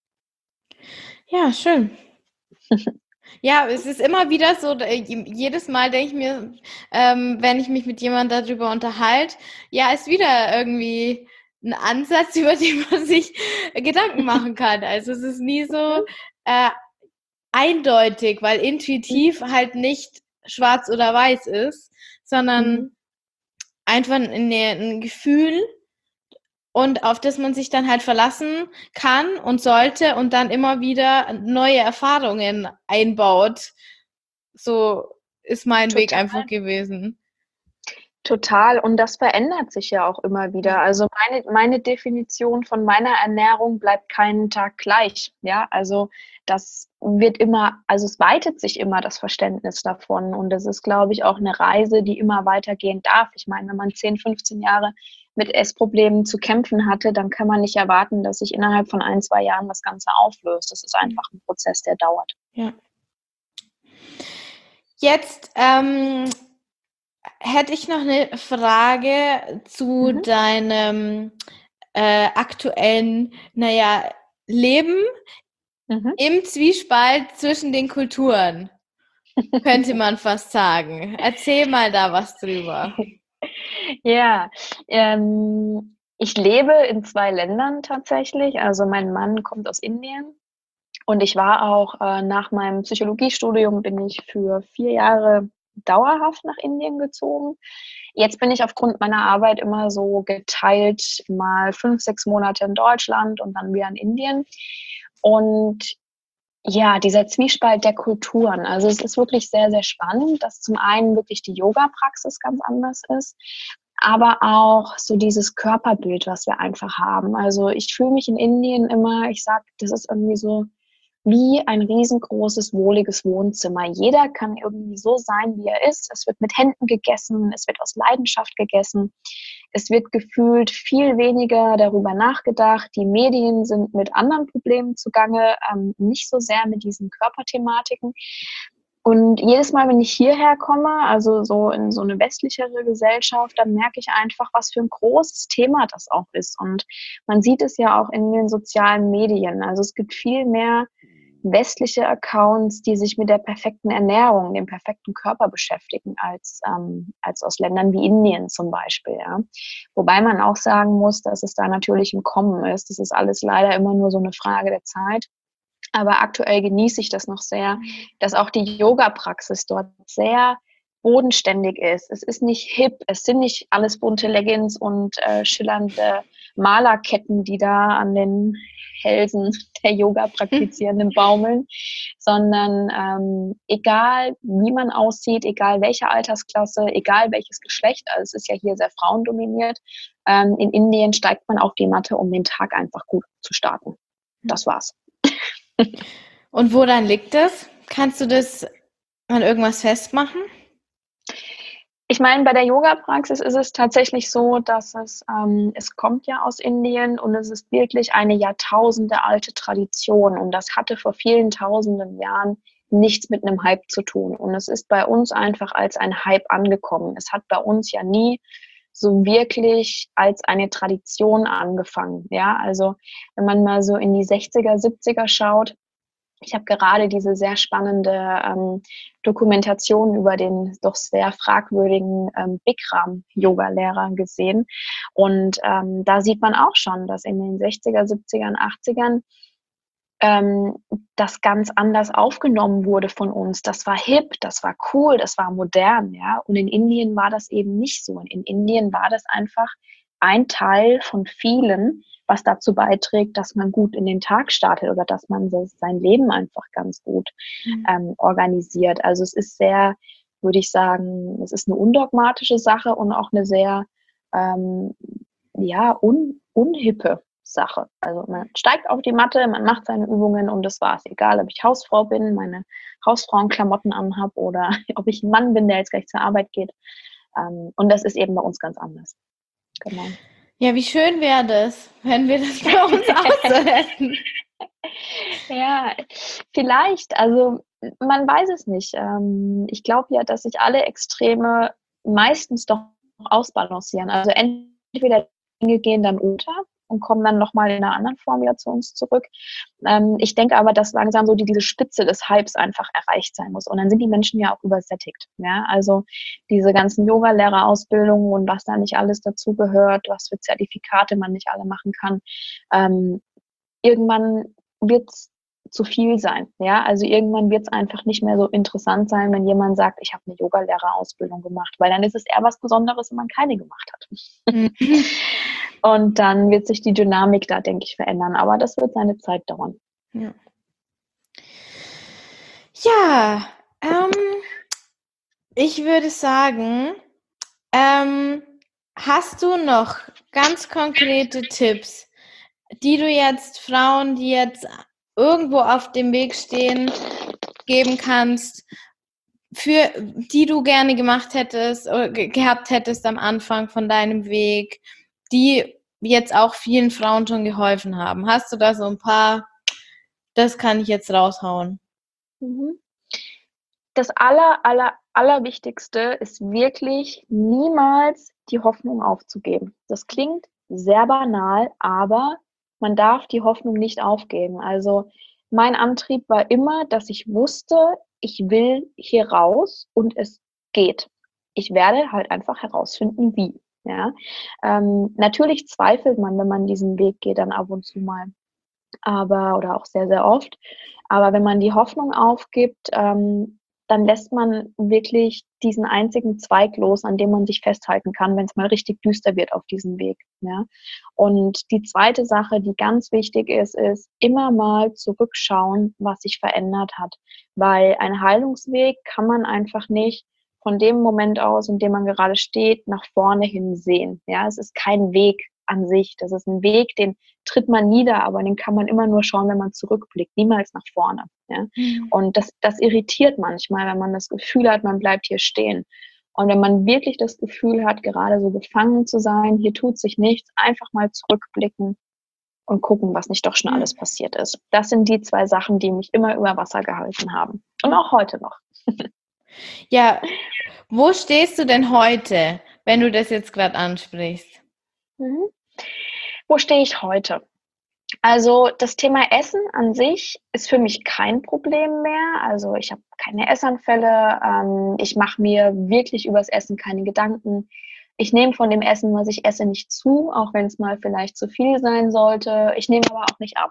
Ja, schön. Ja, es ist immer wieder so, jedes Mal denke ich mir, wenn ich mich mit jemandem darüber unterhalte, ja, ist wieder irgendwie ein Ansatz, über den man sich Gedanken machen kann. Also, es ist nie so, Mhm, äh, eindeutig, weil mhm, intuitiv halt nicht schwarz oder weiß ist, sondern mhm. einfach 'n Gefühl und auf das man sich dann halt verlassen kann und sollte und dann immer wieder neue Erfahrungen einbaut. So ist mein Weg einfach Total. gewesen. Total. Und das verändert sich ja auch immer Ja, wieder. Also, meine Definition von meiner Ernährung bleibt keinen Tag gleich, ja? Also, das wird immer, also, es weitet sich immer das Verständnis davon und das ist, glaube ich, auch 'ne Reise, die immer weitergehen darf. Ich meine, wenn man 10, 15 Jahre mit Essproblemen zu kämpfen hatte, dann kann man nicht erwarten, dass sich innerhalb von 1, 2 Jahren das Ganze auflöst. Das ist ja, einfach 'n Prozess, der dauert. ja. Jetzt, hätte ich noch 'ne Frage zu Mhm, deinem, aktuellen, na ja, Leben mhm. im Zwiespalt zwischen den Kulturen, könnte man fast sagen. Erzähl mal da was drüber. Ja, ich lebe in 2 Ländern tatsächlich. Also, mein Mann kommt aus Indien und ich war auch nach meinem Psychologiestudium bin ich für 4 Jahre dauerhaft nach Indien gezogen. Jetzt bin ich aufgrund meiner Arbeit immer so geteilt, mal 5, 6 Monate in Deutschland und dann wieder in Indien. Und Ja, dieser Zwiespalt der Kulturen. Also, es ist wirklich sehr, sehr spannend, dass zum einen wirklich die Yoga-Praxis ganz anders ist, aber auch so dieses Körperbild, was wir einfach haben. Also, ich fühle mich in Indien immer, ich sage, das ist irgendwie so wie ein riesengroßes, wohliges Wohnzimmer. Jeder kann irgendwie so sein, wie er ist. Es wird mit Händen gegessen, es wird aus Leidenschaft gegessen. Es wird gefühlt viel weniger darüber nachgedacht. Die Medien sind mit anderen Problemen zugange, nicht so sehr mit diesen Körperthematiken. Und jedes Mal, wenn ich hierher komme, also so in so eine westlichere Gesellschaft, dann merke ich einfach, was für ein großes Thema das auch ist. Und man sieht es ja auch in den sozialen Medien. Also es gibt viel mehr westliche Accounts, die sich mit der perfekten Ernährung, dem perfekten Körper beschäftigen, als aus Ländern wie Indien zum Beispiel. Ja. Wobei man auch sagen muss, dass es da natürlich im Kommen ist. Das ist alles leider immer nur so eine Frage der Zeit. Aber aktuell genieße ich das noch sehr, dass auch die Yoga-Praxis dort sehr bodenständig ist. Es ist nicht hip, es sind nicht alles bunte Leggings und schillernde Malerketten, die da an den Hälsen der Yoga-Praktizierenden baumeln, sondern egal wie man aussieht, egal welche Altersklasse, egal welches Geschlecht, also es ist ja hier sehr frauendominiert, in Indien steigt man auf die Matte, um den Tag einfach gut zu starten. Das war's. Und woran liegt das? Kannst du das an irgendwas festmachen? Ich meine, bei der Yoga-Praxis ist es tatsächlich so, dass es kommt ja aus Indien und es ist wirklich eine jahrtausendealte Tradition und das hatte vor vielen tausenden Jahren nichts mit einem Hype zu tun. Und es ist bei uns einfach als ein Hype angekommen. Es hat bei uns ja nie so wirklich als eine Tradition angefangen. Ja, also wenn man mal so in die 60er, 70er schaut, ich habe gerade diese sehr spannende Dokumentation über den doch sehr fragwürdigen Bikram-Yoga-Lehrer gesehen. Und da sieht man auch schon, dass in den 60er, 70ern, 80ern das ganz anders aufgenommen wurde von uns. Das war hip, das war cool, das war modern, ja. Und in Indien war das eben nicht so. Und in Indien war das einfach ein Teil von vielen, was dazu beiträgt, dass man gut in den Tag startet oder dass man so sein Leben einfach ganz gut organisiert. Also es ist sehr, würde ich sagen, es ist eine undogmatische Sache und auch eine sehr ja, unhippe Sache. Also man steigt auf die Matte, man macht seine Übungen und das war's. Egal, ob ich Hausfrau bin, meine Hausfrauenklamotten anhab oder ob ich ein Mann bin, der jetzt gleich zur Arbeit geht. Und das ist eben bei uns ganz anders. Genau. Ja, wie schön wäre das, wenn wir das bei uns auch so hätten. Ja, vielleicht. Also man weiß es nicht. Ich glaube ja, dass sich alle Extreme meistens doch ausbalancieren. Also entweder Dinge gehen dann unter und kommen dann nochmal in einer anderen Form wieder zu uns zurück. Ich denke aber, dass langsam so diese Spitze des Hypes einfach erreicht sein muss. Und dann sind die Menschen ja auch übersättigt. Ja? Also diese ganzen Yoga-Lehrerausbildungen und was da nicht alles dazugehört, was für Zertifikate man nicht alle machen kann. Irgendwann wird es zu viel sein. Ja? Also irgendwann wird es einfach nicht mehr so interessant sein, wenn jemand sagt, ich habe eine Yogalehrerausbildung gemacht, weil dann ist es eher was Besonderes, wenn man keine gemacht hat. Mhm. Und dann wird sich die Dynamik da, denke ich, verändern. Aber das wird seine Zeit dauern. Ja, ja ich würde sagen, hast du noch ganz konkrete Tipps, die du jetzt Frauen, die jetzt irgendwo auf dem Weg stehen, geben kannst, für die du gerne gemacht hättest oder gehabt hättest am Anfang von deinem Weg, die jetzt auch vielen Frauen schon geholfen haben? Hast du da so ein paar, das kann ich jetzt raushauen? Mhm. Das Allerwichtigste ist wirklich niemals die Hoffnung aufzugeben. Das klingt sehr banal, aber man darf die Hoffnung nicht aufgeben. Also mein Antrieb war immer, dass ich wusste, ich will hier raus und es geht. Ich werde halt einfach herausfinden, wie. Ja? Natürlich zweifelt man, wenn man diesen Weg geht, dann ab und zu mal, aber oder auch sehr, sehr oft. Aber wenn man die Hoffnung aufgibt, dann lässt man wirklich diesen einzigen Zweig los, an dem man sich festhalten kann, wenn es mal richtig düster wird auf diesem Weg. Ja? Und die zweite Sache, die ganz wichtig ist immer mal zurückschauen, was sich verändert hat. Weil ein Heilungsweg kann man einfach nicht von dem Moment aus, in dem man gerade steht, nach vorne hin sehen. Ja, es ist kein Weg an sich. Das ist ein Weg, den tritt man nieder, aber den kann man immer nur schauen, wenn man zurückblickt, niemals nach vorne. Ja? Mhm. Und das irritiert manchmal, wenn man das Gefühl hat, man bleibt hier stehen. Und wenn man wirklich das Gefühl hat, gerade so gefangen zu sein, hier tut sich nichts, einfach mal zurückblicken und gucken, was nicht doch schon alles passiert ist. Das sind die zwei Sachen, die mich immer über Wasser gehalten haben. Und auch heute noch. Ja, wo stehst du denn heute, wenn du das jetzt gerade ansprichst? Mhm. Wo stehe ich heute? Also das Thema Essen an sich ist für mich kein Problem mehr. Also ich habe keine Essanfälle. Ich mache mir wirklich übers Essen keine Gedanken. Ich nehme von dem Essen, was ich esse, nicht zu, auch wenn es mal vielleicht zu viel sein sollte. Ich nehme aber auch nicht ab.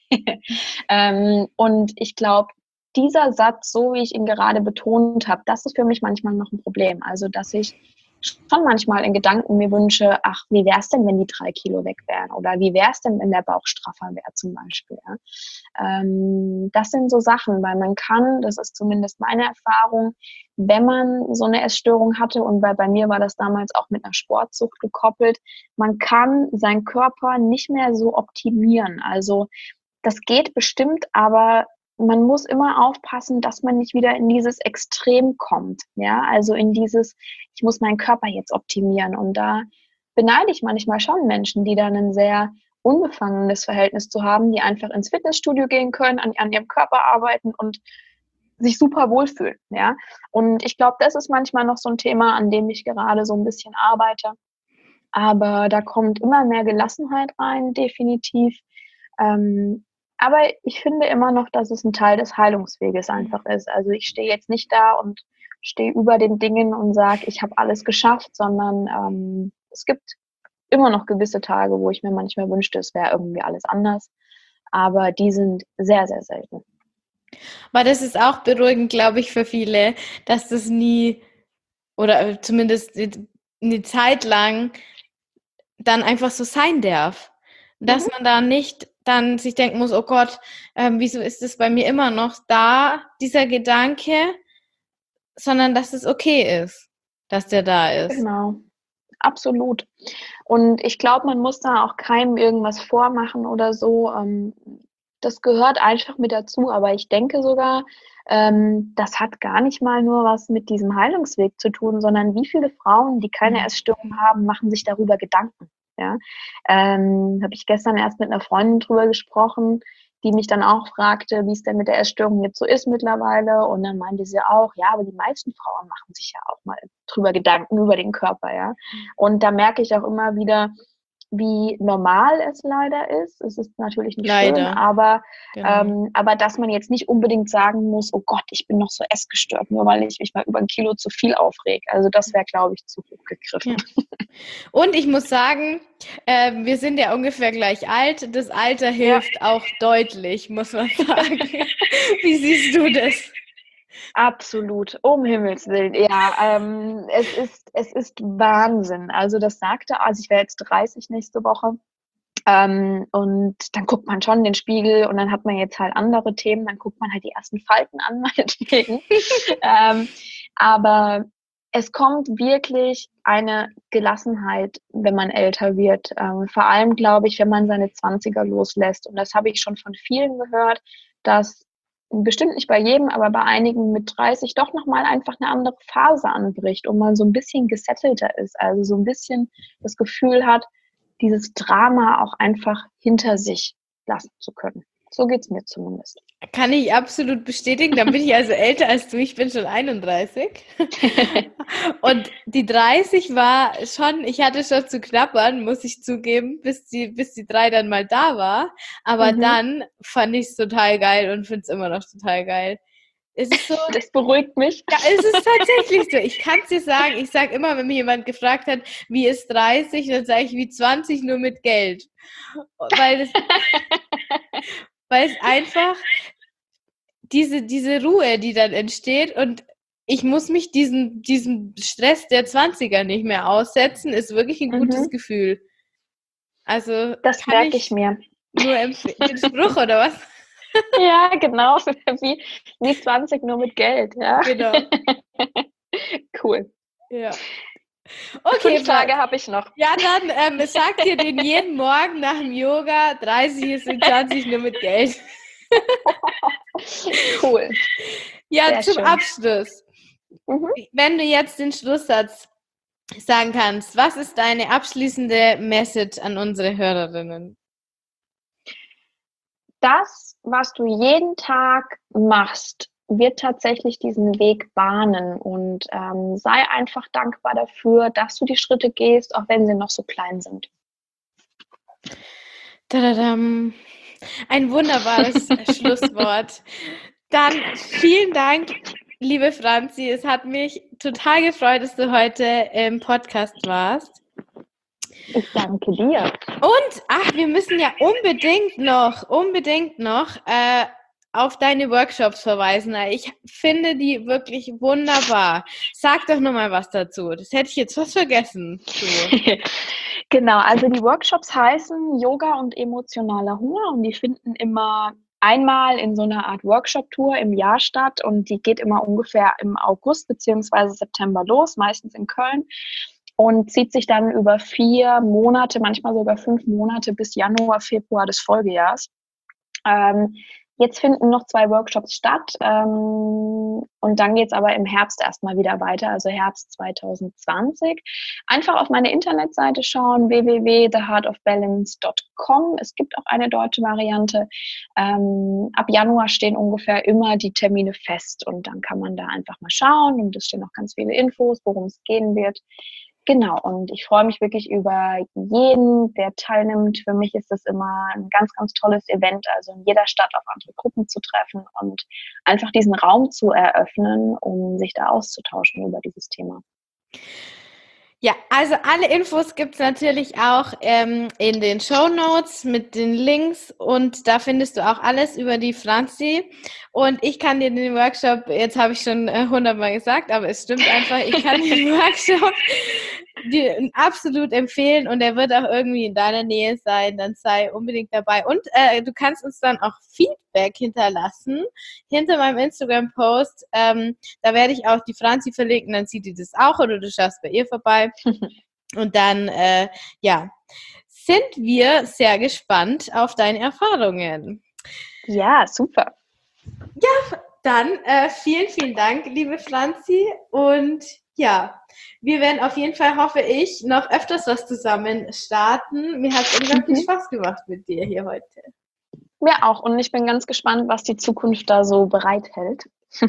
Und ich glaube, dieser Satz, so wie ich ihn gerade betont habe, das ist für mich manchmal noch ein Problem. Also dass ich schon manchmal in Gedanken mir wünsche, ach, wie wäre es denn, wenn die 3 Kilo weg wären? Oder wie wäre es denn, wenn der Bauch straffer wäre zum Beispiel? Ja? Das sind so Sachen, weil man kann, das ist zumindest meine Erfahrung, wenn man so eine Essstörung hatte, und bei mir war das damals auch mit einer Sportsucht gekoppelt, man kann seinen Körper nicht mehr so optimieren. Also das geht bestimmt, aber man muss immer aufpassen, dass man nicht wieder in dieses Extrem kommt. Ja, also in dieses, ich muss meinen Körper jetzt optimieren. Und da beneide ich manchmal schon Menschen, die dann ein sehr unbefangenes Verhältnis zu haben, die einfach ins Fitnessstudio gehen können, an ihrem Körper arbeiten und sich super wohlfühlen. Ja, und ich glaube, das ist manchmal noch so ein Thema, an dem ich gerade so ein bisschen arbeite. Aber da kommt immer mehr Gelassenheit rein, definitiv. Ähm, aber ich finde immer noch, dass es ein Teil des Heilungsweges einfach ist. Also ich stehe jetzt nicht da und stehe über den Dingen und sage, ich habe alles geschafft, sondern es gibt immer noch gewisse Tage, wo ich mir manchmal wünschte, es wäre irgendwie alles anders. Aber die sind sehr, sehr selten. Aber das ist auch beruhigend, glaube ich, für viele, dass das nie oder zumindest eine Zeit lang dann einfach so sein darf. Dass Mhm. man da nicht dann sich denken muss, oh Gott, wieso ist das bei mir immer noch da, dieser Gedanke, sondern dass es okay ist, dass der da ist. Genau, absolut. Und ich glaube, man muss da auch keinem irgendwas vormachen oder so. Das gehört einfach mit dazu. Aber ich denke sogar, das hat gar nicht mal nur was mit diesem Heilungsweg zu tun, sondern wie viele Frauen, die keine Essstörung haben, machen sich darüber Gedanken. Ja? Habe ich gestern erst mit einer Freundin drüber gesprochen, die mich dann auch fragte, wie es denn mit der Essstörung jetzt so ist mittlerweile. Und dann meinte sie auch, ja, aber die meisten Frauen machen sich ja auch mal drüber Gedanken über den Körper, ja. Und da merke ich auch immer wieder, wie normal es leider ist. Es ist natürlich nicht schön, Leider, genau. aber dass man jetzt nicht unbedingt sagen muss, oh Gott, ich bin noch so essgestört, nur weil ich mich mal über 1 Kilo zu viel aufreg. Also das wäre, glaube ich, zu hoch gegriffen. Ja. Und ich muss sagen, wir sind ja ungefähr gleich alt. Das Alter Ja, hilft auch deutlich, muss man sagen. Wie siehst du das? absolut, um Himmels Willen. Ja, es ist Wahnsinn. Also das sagte, also ich werde jetzt 30 nächste Woche. Und dann guckt man schon in den Spiegel und dann hat man jetzt halt andere Themen, dann guckt man halt die ersten Falten an, meinetwegen. Aber es kommt wirklich eine Gelassenheit, wenn man älter wird. Vor allem, glaube ich, wenn man seine Zwanziger loslässt. Und das habe ich schon von vielen gehört, dass bestimmt nicht bei jedem, aber bei einigen mit 30 doch nochmal einfach eine andere Phase anbricht und man so ein bisschen gesettelter ist. Also so ein bisschen das Gefühl hat, dieses Drama auch einfach hinter sich lassen zu können. So geht's mir zumindest. Kann ich absolut bestätigen. Dann bin ich also älter als du. Ich bin schon 31. Und die 30 war schon, ich hatte schon zu knabbern, muss ich zugeben, bis die 3 dann mal da war. Aber Mhm. dann fand ich es total geil und finde es immer noch total geil. Es ist so, Das beruhigt mich. ja, es ist tatsächlich so. Ich kann es dir sagen, ich sage immer, wenn mich jemand gefragt hat, wie ist 30, dann sage ich wie 20 nur mit Geld. Weil es einfach diese Ruhe, die dann entsteht und ich muss mich diesem Stress der 20er nicht mehr aussetzen, ist wirklich ein gutes Gefühl. Also Das kann merke ich ich mir. nur empfehlen. Den Spruch oder was? Ja, genau, wie 20 nur mit Geld, ja. Genau. Cool. Ja. Okay, 5 Tage habe ich noch. ja, dann sagt ihr den jeden Morgen nach dem Yoga, 30 sind 20 nur mit Geld. Cool. Ja, Sehr zum schön. Abschluss. Mhm. Wenn du jetzt den Schlusssatz sagen kannst, was ist deine abschließende Message an unsere Hörerinnen? Das, was du jeden Tag machst, wird tatsächlich diesen Weg bahnen und sei einfach dankbar dafür, dass du die Schritte gehst, auch wenn sie noch so klein sind. Tadadam. Ein wunderbares Schlusswort. Dann vielen Dank, liebe Franzi. Es hat mich total gefreut, dass du heute im Podcast warst. Ich danke dir. Und, wir müssen ja unbedingt noch auf deine Workshops verweisen. Ich finde die wirklich wunderbar. Sag doch nochmal was dazu. Das hätte ich jetzt fast vergessen. So. Genau, also die Workshops heißen Yoga und emotionaler Hunger und die finden immer einmal in so einer Art Workshop-Tour im Jahr statt und die geht immer ungefähr im August bzw. September los, meistens in Köln und zieht sich dann über 4 Monate, manchmal sogar 5 Monate bis Januar, Februar des Folgejahrs. Jetzt finden noch 2 Workshops statt und dann geht's aber im Herbst erstmal wieder weiter, also Herbst 2020. Einfach auf meine Internetseite schauen, www.theheartofbalance.com. Es gibt auch eine deutsche Variante. Ab Januar stehen ungefähr immer die Termine fest und dann kann man da einfach mal schauen und es stehen auch ganz viele Infos, worum es gehen wird. Genau, und ich freue mich wirklich über jeden, der teilnimmt. Für mich ist das immer ein ganz, ganz tolles Event, also in jeder Stadt auf andere Gruppen zu treffen und einfach diesen Raum zu eröffnen, um sich da auszutauschen über dieses Thema. Ja, also alle Infos gibt's natürlich auch in den Shownotes mit den Links und da findest du auch alles über die Franzi. Und ich kann dir den Workshop, jetzt habe ich schon 100-mal gesagt, aber es stimmt einfach, ich kann den Workshop dir absolut empfehlen und er wird auch irgendwie in deiner Nähe sein, dann sei unbedingt dabei. Und du kannst uns dann auch Feedback hinterlassen hinter meinem Instagram-Post. Da werde ich auch die Franzi verlinken, dann sieht die das auch oder du schaust bei ihr vorbei. Und dann, sind wir sehr gespannt auf deine Erfahrungen. Ja, super. Ja, dann vielen, vielen Dank, liebe Franzi. Und ja, wir werden auf jeden Fall, hoffe ich, noch öfters was zusammen starten. Mir hat es unglaublich Spaß gemacht mit dir hier heute. Mir auch. Und ich bin ganz gespannt, was die Zukunft da so bereithält. Ja.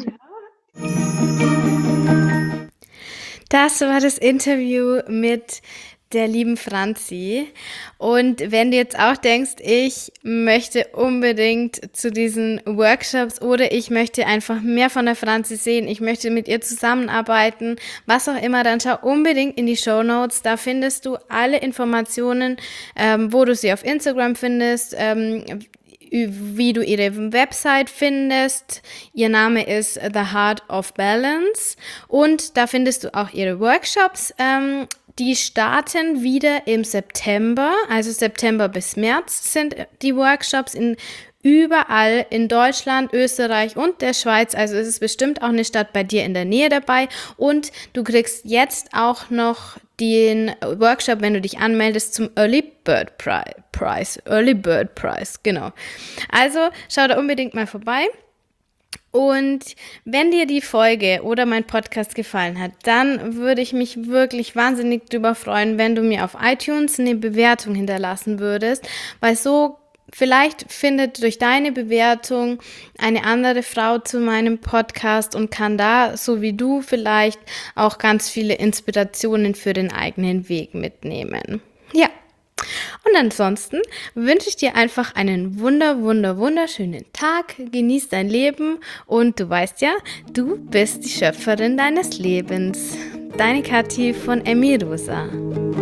Das war das Interview mit der lieben Franzi. Und wenn du jetzt auch denkst, ich möchte unbedingt zu diesen Workshops oder ich möchte einfach mehr von der Franzi sehen, ich möchte mit ihr zusammenarbeiten, was auch immer, dann schau unbedingt in die Shownotes. Da findest du alle Informationen, wo du sie auf Instagram findest, wie du ihre Website findest. Ihr Name ist The Heart of Balance und da findest du auch ihre Workshops. Die starten wieder im September, also September bis März sind die Workshops überall in Deutschland, Österreich und der Schweiz. Also es ist bestimmt auch eine Stadt bei dir in der Nähe dabei. Und du kriegst jetzt auch noch den Workshop, wenn du dich anmeldest, zum Early Bird Prize. Early Bird Prize, genau. Also schau da unbedingt mal vorbei. Und wenn dir die Folge oder mein Podcast gefallen hat, dann würde ich mich wirklich wahnsinnig drüber freuen, wenn du mir auf iTunes eine Bewertung hinterlassen würdest, weil so vielleicht findet durch deine Bewertung eine andere Frau zu meinem Podcast und kann da, so wie du, vielleicht auch ganz viele Inspirationen für den eigenen Weg mitnehmen. Ja. Und ansonsten wünsche ich dir einfach einen wunderschönen Tag, genieß dein Leben und du weißt ja, du bist die Schöpferin deines Lebens. Deine Kathi von Emirosa.